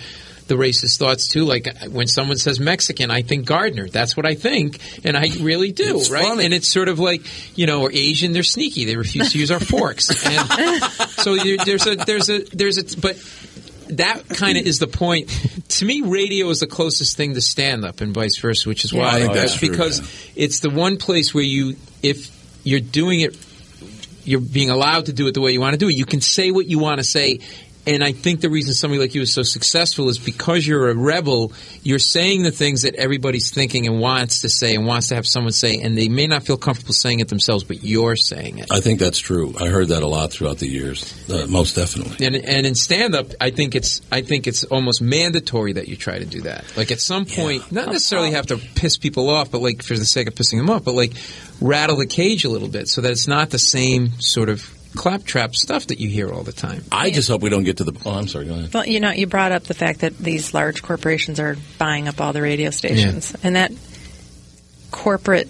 the racist thoughts too. Like when someone says Mexican, I think Gardner. That's what I think, and I really do, It's right? funny. And it's sort of like, you know, or Asian, they're sneaky. They refuse to use our forks. And so there- there's a there's a there's a but. That kind of is the point. To me, radio is the closest thing to stand-up and vice versa, which is why Yeah. I think I that's true, because yeah. it's the one place where you, if you're doing it, you're being allowed to do it the way you want to do it. You can say what you want to say. And I think the reason somebody like you is so successful is because you're a rebel, you're saying the things that everybody's thinking and wants to say and wants to have someone say, and they may not feel comfortable saying it themselves, but you're saying it. I think that's true. I heard that a lot throughout the years, uh, most definitely. And and in stand up, I think it's I think it's almost mandatory that you try to do that. Like at some point, not necessarily have to piss people off, but like for the sake of pissing them off, but like rattle the cage a little bit so that it's not the same sort of claptrap stuff that you hear all the time. I just hope we don't get to the. Oh, I'm sorry. Go ahead. Well, you know, you brought up the fact that these large corporations are buying up all the radio stations, and that corporate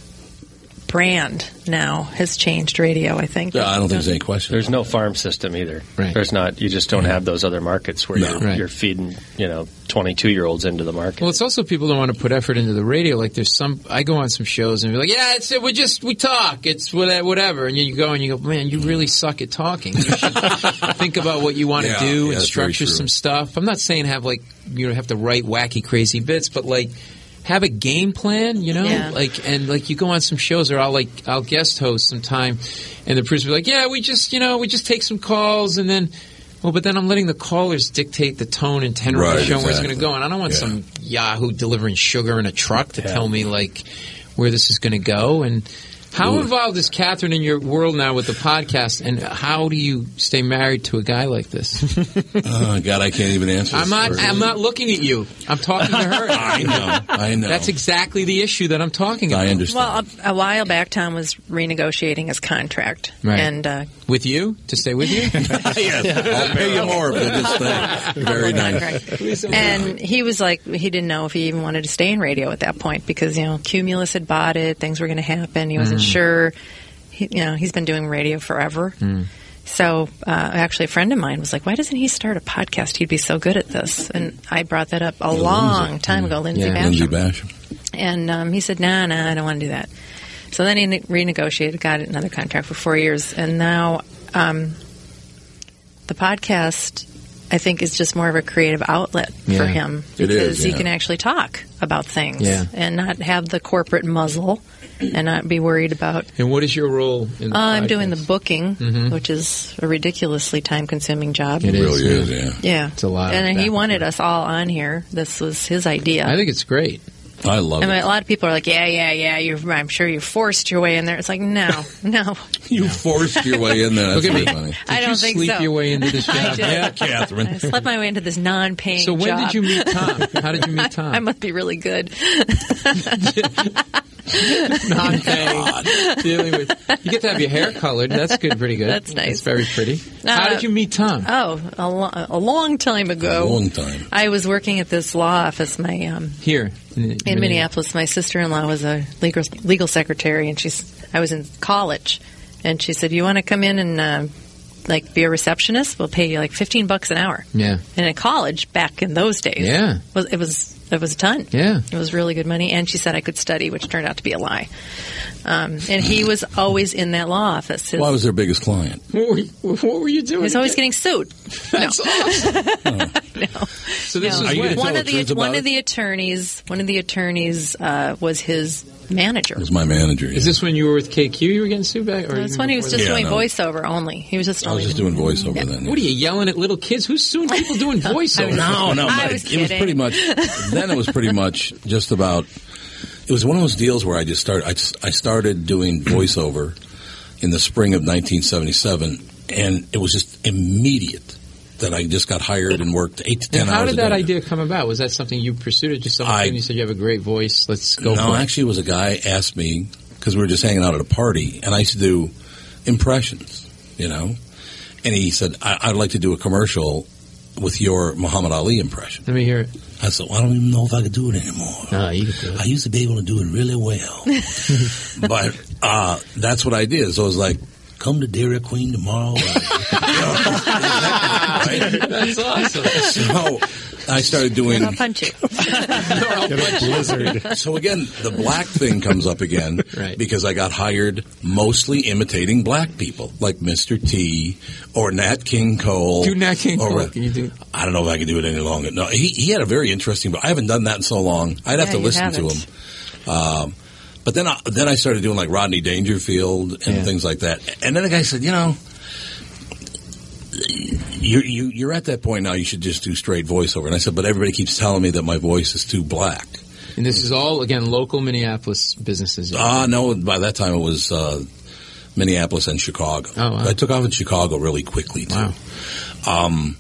brand now has changed radio, I think. Yeah, I don't think there's any question. There's no farm system either. Right. There's not. You just don't have those other markets where No. you're, Right. you're feeding, you know, twenty-two-year-olds into the market. Well, it's also people don't want to put effort into the radio. Like there's some, I go on some shows and be like, yeah, it's we just we talk, it's whate- whatever, and you go and you go, man, you really suck at talking. You should think about what you want to Yeah, do yeah, and that's very structure true. some stuff. I'm not saying have like you know have to write wacky crazy bits, but like have a game plan, you know, Yeah. like and like you go on some shows or I'll like I'll guest host sometime, and the producer will be like, yeah, we just you know we just take some calls and then. Well, but then I'm letting the callers dictate the tone and tenor of Right, the show and where it's exactly. going to go. And I don't want Yeah. some Yahoo delivering sugar in a truck to tell me, like, where this is going to go. And how Ooh. involved is Catherine in your world now with the podcast? And how do you stay married to a guy like this? Oh, God, I can't even answer I'm this not. question. I'm not looking at you. I'm talking to her. I know. I know. That's exactly the issue that I'm talking about. I understand. Well, a, a while back, Tom was renegotiating his contract, Right. and uh, With you to stay with you. yes. I'll pay you more for this thing. Very nice. and he was like, he didn't know if he even wanted to stay in radio at that point because you know Cumulus had bought it, things were going to happen. He wasn't sure. He, you know, he's been doing radio forever. So uh, actually, a friend of mine was like, "Why doesn't he start a podcast? He'd be so good at this." And I brought that up a long time ago, Lindsay Yeah. Basham. Lindsay Basham. And um, he said, "Nah, nah, I don't want to do that." So then he ne- renegotiated, got another contract for four years, and now um, the podcast, I think, is just more of a creative outlet Yeah. for him It because is, he yeah. can actually talk about things Yeah. and not have the corporate muzzle and not be worried about. And what is your role in the Uh, I'm podcast? doing the booking, Mhm. which is a ridiculously time-consuming job. It It is, really yeah. is, yeah. Yeah, It's a lot of And back he and wanted forth. us all on here. This was his idea. I think it's great. I love I mean, it. a lot of people are like, yeah, yeah, yeah. You're, I'm sure you forced your way in there. It's like, no, no. You forced your way in there. That's Look at very me. funny. I Did don't you think sleep so. your way into this I job? did. Yeah, Catherine. I slept my way into this non-paying So when job. did you meet Tom? How did you meet Tom? I must be really good. Non-paying, dealing with. You get to have your hair colored. That's good, pretty good. That's nice. That's very pretty. Uh, How did you meet Tom? Oh, a, lo- a long time ago. A long time. I was working at this law office. My um, Here in, in Minneapolis, my sister-in-law was a legal legal secretary, and she's. I was in college, and she said, "You want to come in and uh, like be a receptionist? We'll pay you like fifteen bucks an hour." Yeah, And in college, back in those days, Yeah. was it was it was a ton. yeah. It was really good money, and she said I could study, which turned out to be a lie. Um, and he was always in that law office. His, Well, I was their biggest client. What were you, what were you doing? he was always getting sued. That's awesome. No. So this No. was Are you when? gonna one tell of the the truth one about of the attorneys one of the attorneys uh, was his manager. It was my manager. Is this when you were with K Q? You were getting sued back? Or That's even when he was before just Yeah, doing no. voiceover only. He was just I was only just doing voiceover Yeah. then. that? What are you yelling at little kids? Who's suing people doing voiceover? No, no, I but was it, it was kidding. pretty much. Then it was pretty much just about. It was one of those deals where I just started. I, just- I started doing voiceover in the spring of nineteen seventy-seven, and it was just immediate that I just got hired and worked eight to ten And hours. how did a that day. idea come about? Was that something you pursued, or just someone I- came and you said you have a great voice? Let's go No, for it. actually, it was a guy asked me because we were just hanging out at a party, and I used to do impressions, you know. And he said, I- "I'd like to do a commercial with your Muhammad Ali impression." Let me hear it. I said, well, "I don't even know if I could do it anymore. No, you can do it. I used to be able to do it really well." But uh, that's what I did. So it was like, "Come to Dairy Queen tomorrow." Right? That's awesome. So I started doing. I'll punch you. Blizzard. So again, the black thing comes up again Right. because I got hired mostly imitating black people, like Mister T or Nat King Cole. Do Nat King or- Cole. Can you do? I don't know if I can do it any longer. No, he he had a very interesting, but I haven't done that in so long. I'd have Yeah, to you listen to haven't. him. Um, but then I, then I started doing like Rodney Dangerfield and Yeah. things like that. And then the guy said, you know, you're, you, you're at that point now. You should just do straight voiceover. And I said, but everybody keeps telling me that my voice is too black. And this is all again local Minneapolis businesses. Ah, uh, no. By that time, it was uh, Minneapolis and Chicago. Oh, wow. I took off in Chicago really quickly too. Wow. Um,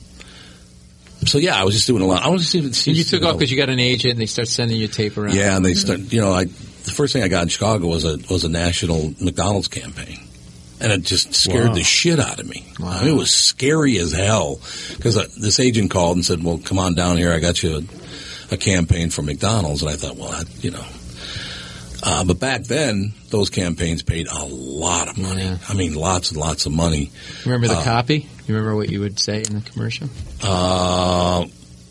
so yeah, I was just doing a lot. I was just even. And you took off because you got an agent, and they start sending you tape around. Yeah, and they start. You know, I the first thing I got in Chicago was a was a national McDonald's campaign, and it just scared Wow. the shit out of me. Wow. I mean, it was scary as hell because uh, this agent called and said, "Well, come on down here. I got you a, a campaign for McDonald's," and I thought, well, I, you know. Uh, but back then, those campaigns paid a lot of money. Yeah. I mean, lots and lots of money. Remember the Uh, copy? You remember what you would say in the commercial? Uh,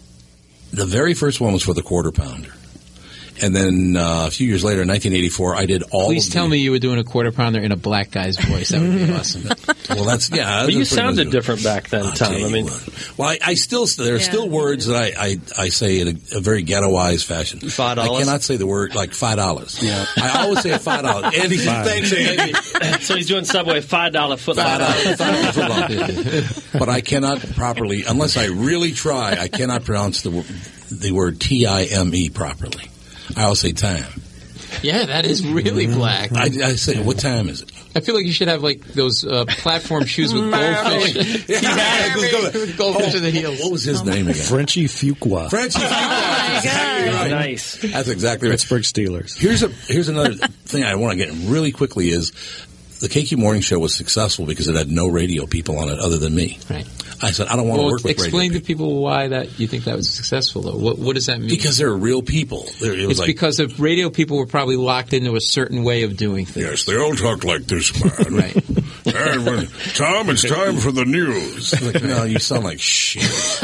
the very first one was for the Quarter Pounder. And then uh, a few years later, in nineteen eighty-four, I did all Please of tell the, me you were doing a quarter pounder in a black guy's voice. That would be awesome. Well, that's, yeah. But you that's pretty sounded much- different back then, I'll Tom. tell I you mean, what. Well, I, I still, there are Yeah. still words that I, I, I say in a, a very ghettoized fashion. Five I dollars? cannot say the word like five dollars. Yeah. I always say five dollars. Andy, thanks, Andy. so he's doing Subway five dollar foot Five long. dollars. Five dollars. But I cannot properly, unless I really try, I cannot pronounce the, wo- the word T I M E properly. I always say time. Yeah, that is really black. I, I say, what time is it? I feel like you should have like those uh, platform shoes with goldfish. Yeah, With goldfish in the heels. What was his name again? Frenchie Fuqua. Frenchie. That's exactly right. Nice. That's exactly right. Pittsburgh Steelers. Here's a here's another thing I want to get really quickly is the K Q Morning Show was successful because it had no radio people on it other than me. Right. I said I don't want Well, to work with explain radio to people why that you think that was successful, though. What what does that mean? because they're real people. They're, it was it's like, because of radio people were probably locked into a certain way of doing things. yes, they all talk like this, man. Right. And when, Tom, it's time for the news. Like, no, you sound like shit.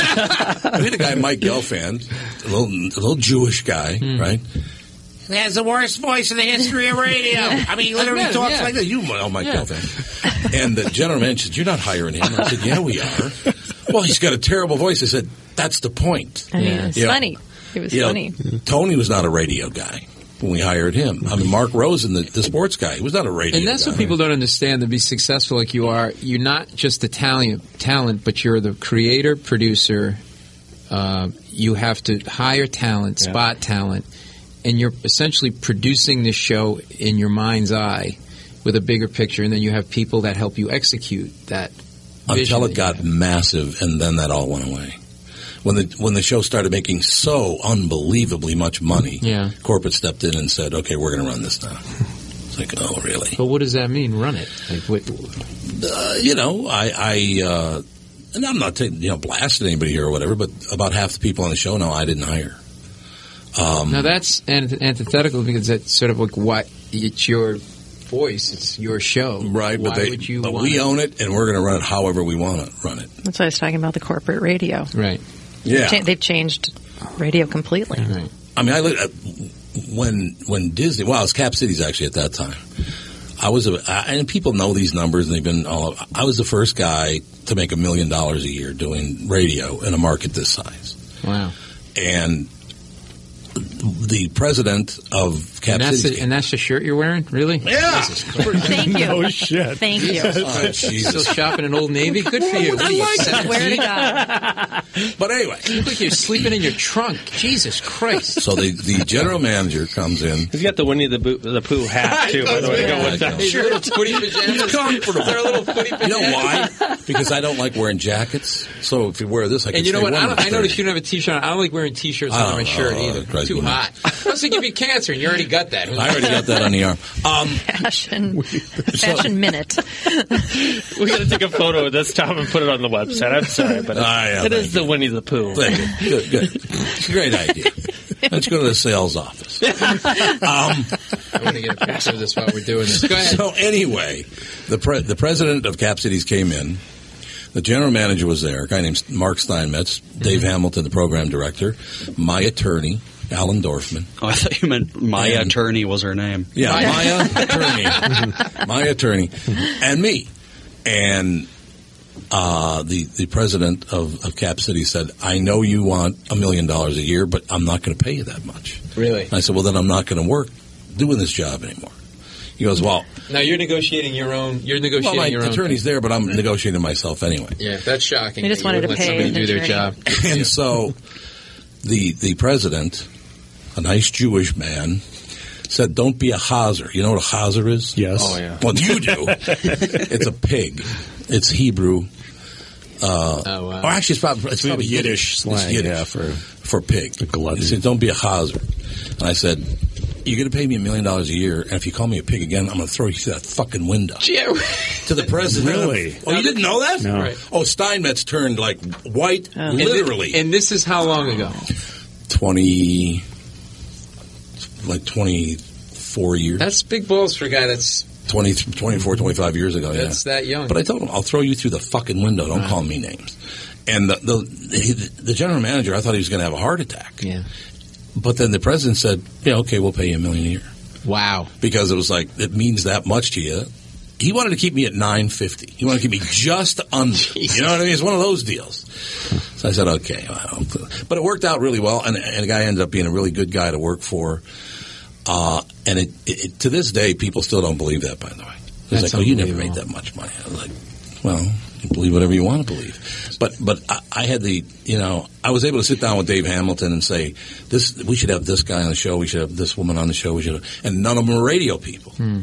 I had a guy, Mike Gelfand, a little, a little Jewish guy, Hmm. right? He has the worst voice in the history of radio. I mean, he literally Yeah, talks yeah. like that. You know Mike Yeah. Gelfand. And the general manager said, you're not hiring him. I said, yeah, we are. Well, he's got a terrible voice. I said, that's the point. I mean, Yeah. it's Yeah. funny. It was You know, funny. Tony was not a radio guy when we hired him. I mean, Mark Rosen, the, the sports guy, he was not a radio And that's guy. what people don't understand. To be successful like you are, you're not just the talent, talent, but you're the creator, producer. Uh, you have to hire talent, spot talent, and you're essentially producing this show in your mind's eye with a bigger picture. And then you have people that help you execute that. vision Until that it you got have. massive, and then that all went away. When the when the show started making so unbelievably much money, Yeah. corporate stepped in and said, "Okay, we're going to run this now." It's like, oh, really? But what does that mean? Run it. Like, what, Uh, you know, I, I uh, and I'm not taking, you know blasting anybody here or whatever, but about half the people on the show now I didn't hire. Um, now that's anth- antithetical because that's sort of like what it's your voice, it's your show, right, Why but they, would you? but want we it? own it, and we're going to run it however we want to run it. That's why I was talking about the corporate radio. Right. Yeah, Cha- they've changed radio completely. Right. I mean, I li- uh, when when Disney. Well, it was Cap Cities actually at that time. I was, a, I, and people know these numbers, and they've been all. I was the first guy to make a million dollars a year doing radio in a market this size, Wow. and the president of Cap And that's, Cities. the, and that's the shirt you're wearing? Really? yeah. Thank you. Oh, shit. Thank you. Oh, Still Jesus. shopping in Old Navy? Good for you. What are you, Swear to seventeen? God. But anyway, You look like you're sleeping in your trunk. Jesus Christ. so the, the general manager comes in. He's got the Winnie the, Boo, the Pooh hat, too, by the way, to go with that These shirt. little footy pajamas. Comfortable. They're little footy You pajamas. know why? Because I don't like wearing jackets. So if you wear this, I can And you know stay what? I, warm don't, I for noticed thirty. you don't have a T-shirt on. I don't like wearing T-shirts I on don't my know. shirt Oh, either. it drives Too me hot. Plus, they give you cancer, and you already got that. I already got that on the arm. Um, Fashion, fashion minute. We got to take a photo of this, Tom, and put it on the website. I'm sorry, but it's, Ah, yeah, it thank is the Winnie the Pooh. Thank you. Good, good. It's a great idea. Let's go to the sales office. Um, I want to get a picture of this while we're doing this. Go ahead. so anyway, the pre- the president of Cap Cities came in. The general manager was there, a guy named Mark Steinmetz, Dave mm-hmm. Hamilton, the program director, my attorney, Alan Dorfman. Oh, I thought you meant my and, attorney was her name. Yeah, Maya attorney, my attorney, and me. And uh, the the president of, of Cap City said, "I know you want a million dollars a year, but I'm not going to pay you that much." Really? And I said, "Well, then I'm not going to work doing this job anymore." He goes, "Well, now you're negotiating your own. You're negotiating well, my your own attorney's there, but I'm negotiating myself anyway." Yeah, that's shocking. He just that you wanted to let pay somebody an do their attorney. job. And so, the the president, a nice Jewish man, said, "Don't be a chazer." You know what a chazer is? Yes. Oh yeah. Well, you do. It's a pig. It's Hebrew. Uh, oh wow. Or actually, it's probably, it's probably Yiddish slang. It's Yiddish Yeah, for for pig. a glutton. He said, "Don't be a chazer." And I said, "You're going to pay me a million dollars a year, and if you call me a pig again, I'm going to throw you through that fucking window." Yeah. To the president. Really? Oh, you didn't know that? No. Right. Oh, Steinmetz turned like white, Oh. literally. And, and this is how long ago? twenty, like twenty-four years. That's big balls for a guy that's twenty, twenty-four, twenty-five years ago, that's yeah. that young. But I told him, I'll throw you through the fucking window. Don't Wow. call me names. And the, the, the, the general manager, I thought he was going to have a heart attack. yeah. But then the president said, yeah, okay, we'll pay you a million a year. Wow. Because it was like, it means that much to you. He wanted to keep me at nine fifty. He wanted to keep me just under. You know what I mean? It's one of those deals. So I said, okay. Well, but it worked out really well, and, and the guy ended up being a really good guy to work for. Uh, and it, it, to this day, people still don't believe that, by the way. It's That's like, oh, you never made unbelievable. that much money. I was like, well, you believe whatever you want to believe. But but I, I had the, you know, I was able to sit down with Dave Hamilton and say, this, we should have this guy on the show, we should have this woman on the show, we should have, and none of them were radio people. Hmm.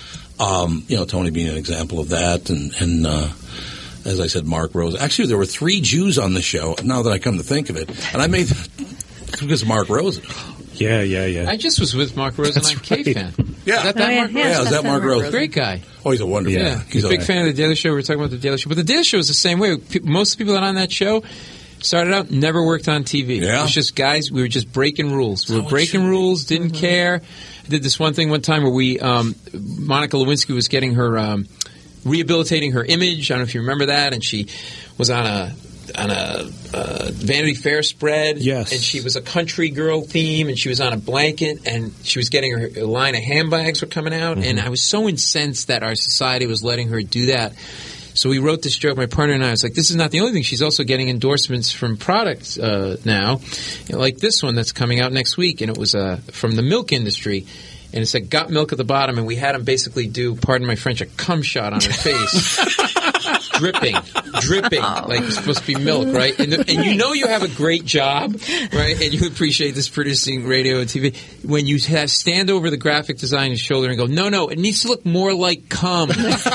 Um, you know, Tony being an example of that, and, and uh, as I said, Mark Rose. Actually, there were three Jews on the show, now that I come to think of it, and I made, because Mark Rose. Yeah, yeah, yeah. I just was with Mark Rosen on That's K right. fan. Yeah. Is that Oh, that yeah, Mark yeah, Rosen? Yeah, is that's that Mark Mark Rose? Rosen. Great guy. Oh, he's a wonderful Yeah, guy. he's a big all fan of the Daily Show. We were talking about the Daily Show, but the Daily Show is the same way. Pe- Most of the people that are on that show started out never worked on T V. Yeah. It was just guys. We were just breaking rules. We were how it breaking should be. rules. Didn't care. I did this one thing one time where we, um, Monica Lewinsky was getting her um, rehabilitating her image. I don't know if you remember that, and she was on a. on a uh, Vanity Fair spread. Yes. And she was a country girl theme, and she was on a blanket, and she was getting her a line of handbags were coming out, and I was so incensed that our society was letting her do that. So we wrote this joke, my partner and I. I was like, this is not the only thing. She's also getting endorsements from products uh, now, you know, like this one that's coming out next week, and it was uh, from the milk industry. And it said, got milk at the bottom, and we had him basically do, pardon my French, a cum shot on her face. dripping, dripping, like it's supposed to be milk, right? And, the, and you know you have a great job, right? And you appreciate this producing radio and T V. When you have stand over the graphic designer's shoulder and go, no, no, it needs to look more like cum.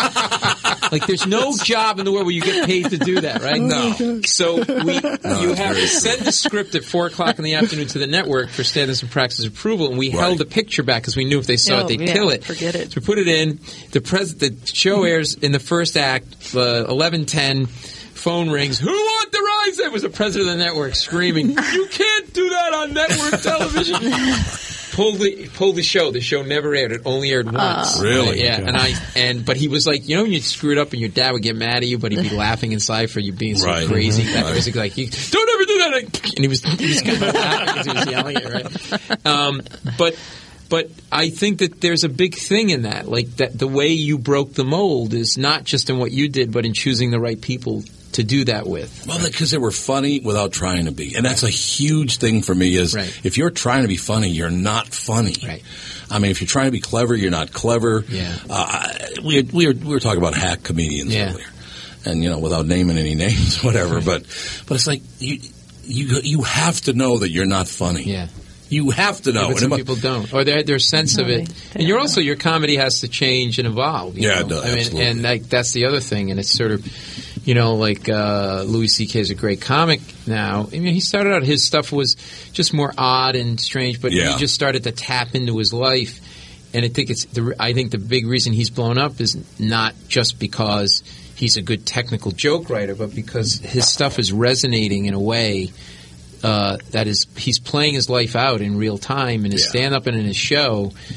Like there's no job in the world where you get paid to do that, right? No. So we, No, you it's have very to send the script at four o'clock in the afternoon to the network for standards and practice approval, and we Right. held the picture back because we knew if they saw Oh, it, they'd yeah, kill it. forget it. So we put it in. The pres- the show airs in the first act, uh, eleven ten. Phone rings. Who authorized it? It was the president of the network screaming, "You can't do that on network television!" Pull the pull the show. The show never aired. It only aired once. Really? Yeah. And I and but he was like, you know, when you screw it up and your dad would get mad at you, but he'd be laughing inside for you being so Right. crazy. Mhm. That Right. was like, you, don't ever do that. And he was he was kind of laughing because he was yelling it, right? Um, but. But I think that there's a big thing in that, like that the way you broke the mold is not just in what you did, but in choosing the right people to do that with. Well, because they were funny without trying to be. And that's a huge thing for me is Right. if you're trying to be funny, you're not funny. Right. I mean, if you're trying to be clever, you're not clever. Yeah. Uh, we, we, were, we were talking about hack comedians Yeah. earlier. And, you know, without naming any names, whatever. But but it's like you, you, you have to know that you're not funny. Yeah. You have to know. Yeah, but And some it mu- people don't, or their their sense No, of it. they- they And you're don't also know. your comedy has to change and evolve. you Yeah, know? it does, I mean, absolutely. and like that's the other thing. And it's sort of, you know, like uh, Louis C K is a great comic now. I mean, he started out his stuff was just more odd and strange, but Yeah. he just started to tap into his life. And I think it's the I think the big reason he's blown up is not just because he's a good technical joke writer, but because his stuff is resonating in a way. Uh, that is, he's playing his life out in real time in his Yeah. stand-up and in his show,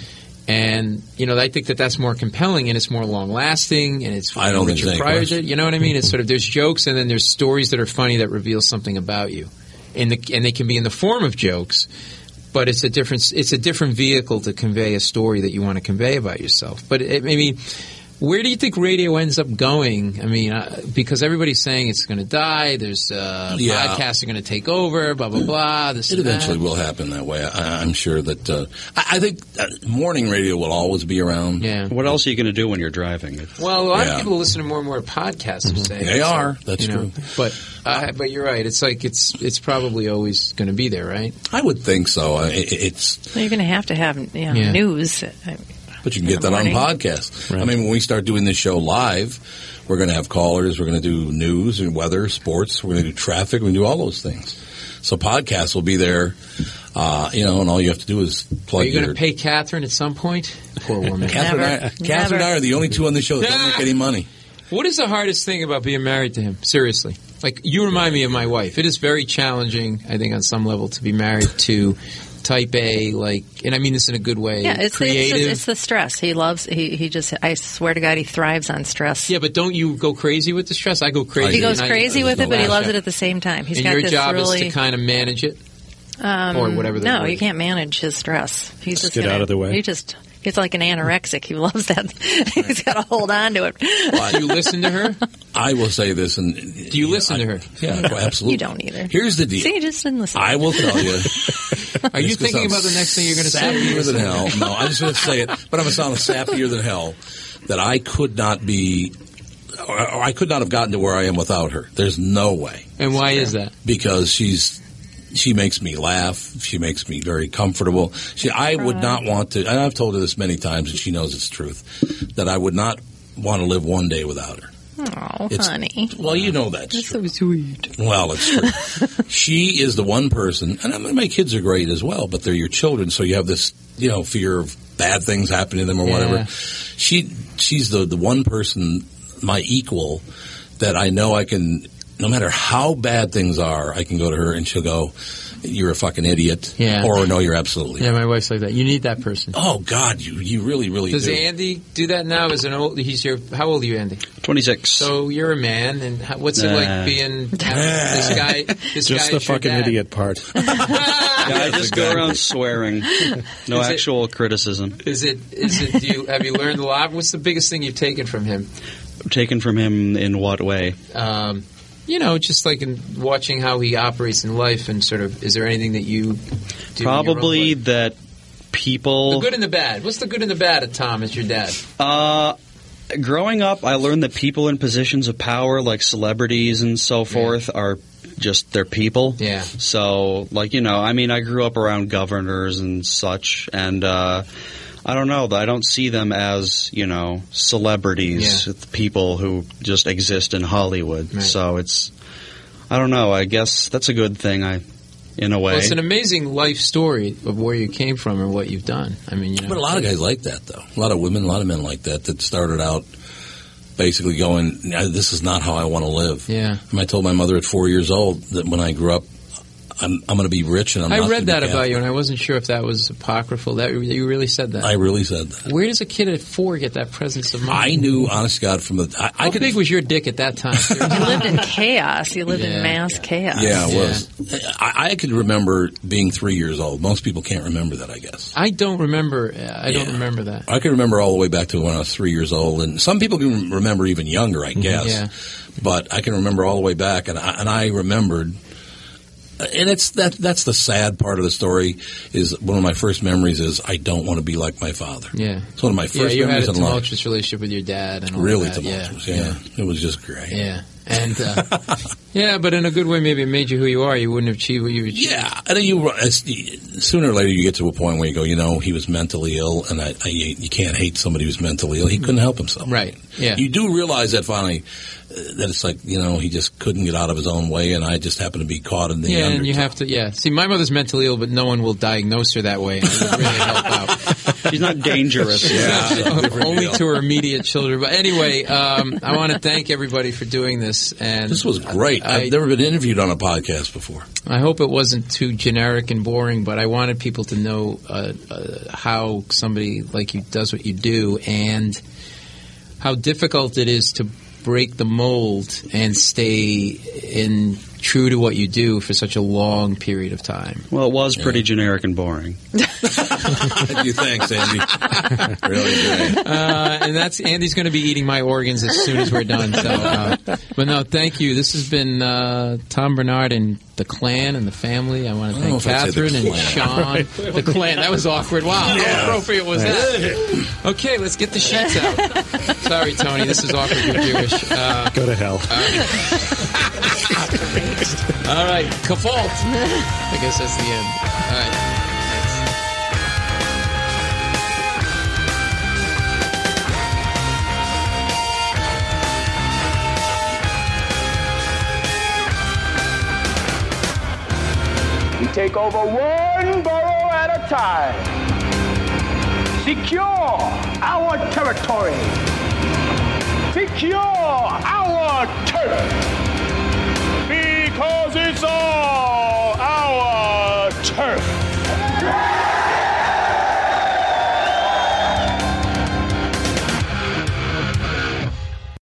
And, you know, I think that that's more compelling and it's more long-lasting and it's I don't think Richard there's any Pryor's question. it. You know what I mean? It's sort of, there's jokes and then there's stories that are funny that reveal something about you. And, the, and they can be in the form of jokes, but it's a different, it's a different vehicle to convey a story that you want to convey about yourself. But, it, I mean, where do you think radio ends up going? I mean, uh, because everybody's saying it's going to die. There's uh, Yeah. podcasts are going to take over. Blah blah blah. This It and that. eventually will happen that way. I, I'm sure that. Uh, I, I think uh, morning radio will always be around. Yeah. What else are you going to do when you're driving? It's- Well, a lot Yeah. of people listen to more and more podcasts. I'm saying They So, are. That's you know, true. But uh, but you're right. It's like it's it's probably always going to be there, right? I would think so. I- It, it's, Well, you're going to have to have you know, Yeah. news. but you can In get the that on morning. podcast. I mean, when we start doing this show live, we're going to have callers. We're going to do news and weather, sports. We're going to do traffic. We're going to do all those things. So podcasts will be there, uh, you know, and all you have to do is plug Are you going your. to pay Catherine at some point? Poor woman. Catherine, and I, Never. Catherine and I Never. are the only two on the show that don't make any money. What is the hardest thing about being married to him? Seriously. Like, you remind me of my wife. It is very challenging, I think, on some level, to be married to type A, like, and I mean this in a good way, Yeah, it's, creative. it's it's the stress. He loves. He he just. I swear to God, he thrives on stress. yeah, but don't you go crazy with the stress? I go crazy. He goes and I- crazy there's with no it, but he laugh. loves it at the same time. He's and got your this job really. is to kind of manage it, um, or whatever the no, word you is. can't manage his stress. He's just get gonna, out of the way. He just. He's like an anorexic. He loves that. He's got to hold on to it. Do you listen to her? I will say this, and Do you listen to her? Yeah, absolutely. You don't either. Here's the deal. See, you just didn't listen. I will tell you. Are you This could thinking sound about the next thing you're going to say? sappier than hell. No, I'm just going to say it, but I'm going to sound sappier than hell. That I could not be, or, or I could not have gotten to where I am without her. There's no way, And why is that? because she's she makes me laugh. She makes me very comfortable. She, I would not want to, and I've told her this many times, and she knows it's truth, that I would not want to live one day without her. Oh, It's- honey. Well, you know that's That's true. so sweet. Well, it's true. She is the one person, and I mean, my kids are great as well, but they're your children, so you have this, you know, fear of bad things happening to them or Yeah. whatever. She, she's the the one person, my equal, that I know I can, no matter how bad things are, I can go to her and she'll go, "You're a fucking idiot," Yeah. or "No, you're absolutely." Yeah, my wife's like that. You need that person. Oh God, you you really really Does do. Andy do that now? As an old, he's your. How old are you, Andy? twenty-six. So you're a man, and how, what's it Nah. like being this guy? This Just guy the is your fucking dad? idiot part. yeah, I just go around swearing. No Is it- actual criticism. Is it? Is it? Do you have you learned a lot? What's the biggest thing you've taken from him? Taken from him in what way? Um, you know, just like in watching how he operates in life, and sort of, is there anything that you do in your own Probably life? that people. The good and the bad. What's the good and the bad of Tom as your dad? Uh, growing up, I learned that people in positions of power, like celebrities and so forth, are just they're people. Yeah. So, like, you know, I mean, I grew up around governors and such, and uh, I don't know. I don't see them as, you know, celebrities, Yeah. people who just exist in Hollywood. Right. So it's, I don't know. I guess that's a good thing. I, in a way. Well, it's an amazing life story of where you came from and what you've done. I mean, you know, But a lot of guys like that, though. A lot of women, a lot of men like that, that started out basically going, "Nah, this is not how I want to live." Yeah. And I told my mother at four years old that when I grew up, I'm, I'm going to be rich and I'm I not read gonna that be about you, Catholic. and I wasn't sure if that was apocryphal. That you really said that. I really said that. Where does a kid at four get that presence of mind? I knew, honest to God, from the... I, How I could, big was your dick at that time? You lived in chaos. You lived Yeah. in mass chaos. Yeah, it Yeah. was. I, I could remember being three years old. Most people can't remember that, I guess. I don't remember. uh, I don't Yeah. remember that. I can remember all the way back to when I was three years old, and some people can remember even younger, I guess. Yeah. But I can remember all the way back, and I, and I remembered, and it's that that's the sad part of the story. Is one of my first memories is I don't want to be like my father. Yeah. It's one of my Yeah, first you had memories a in life. tumultuous relationship with your dad, and all Really that. tumultuous. Yeah. Yeah. it was just great. Yeah. And uh, yeah, but in a good way, maybe it made you who you are. You wouldn't have achieved what you achieved. Yeah, and then you as, sooner or later you get to a point where you go, you know, he was mentally ill, and I, I, you can't hate somebody who's mentally ill. He couldn't help himself. Right. Yeah. You do realize that finally, uh, that it's like, you know, he just couldn't get out of his own way, and I just happened to be caught in the Yeah, and undertow. you have to. Yeah. See, my mother's mentally ill, but no one will diagnose her that way, and it would really help out. She's not dangerous. Yeah, different only deal. to her immediate children. But anyway, um, I want to thank everybody for doing this. And This was great. I, I've never been interviewed on a podcast before. I hope it wasn't too generic and boring, but I wanted people to know uh, uh, how somebody like you does what you do and how difficult it is to break the mold and stay in true to what you do for such a long period of time. Well, it was pretty generic and boring. Thank you. Thanks, Andy. Really great. Uh, and that's Andy's going to be eating my organs as soon as we're done. So, uh, but no, thank you. This has been uh, Tom Bernard and the clan and the family. I want to I don't thank know if I'd say the Catherine and clan. Sean. The clan. That was awkward. Wow, how appropriate was that? Okay, let's get the sheets out. Sorry, Tony. This is awkward. You're Jewish. Uh, Go to hell. all right, Kafalt. I guess that's the end. All right. We take over one borough at a time. Secure our territory. Secure our turf. Because it's all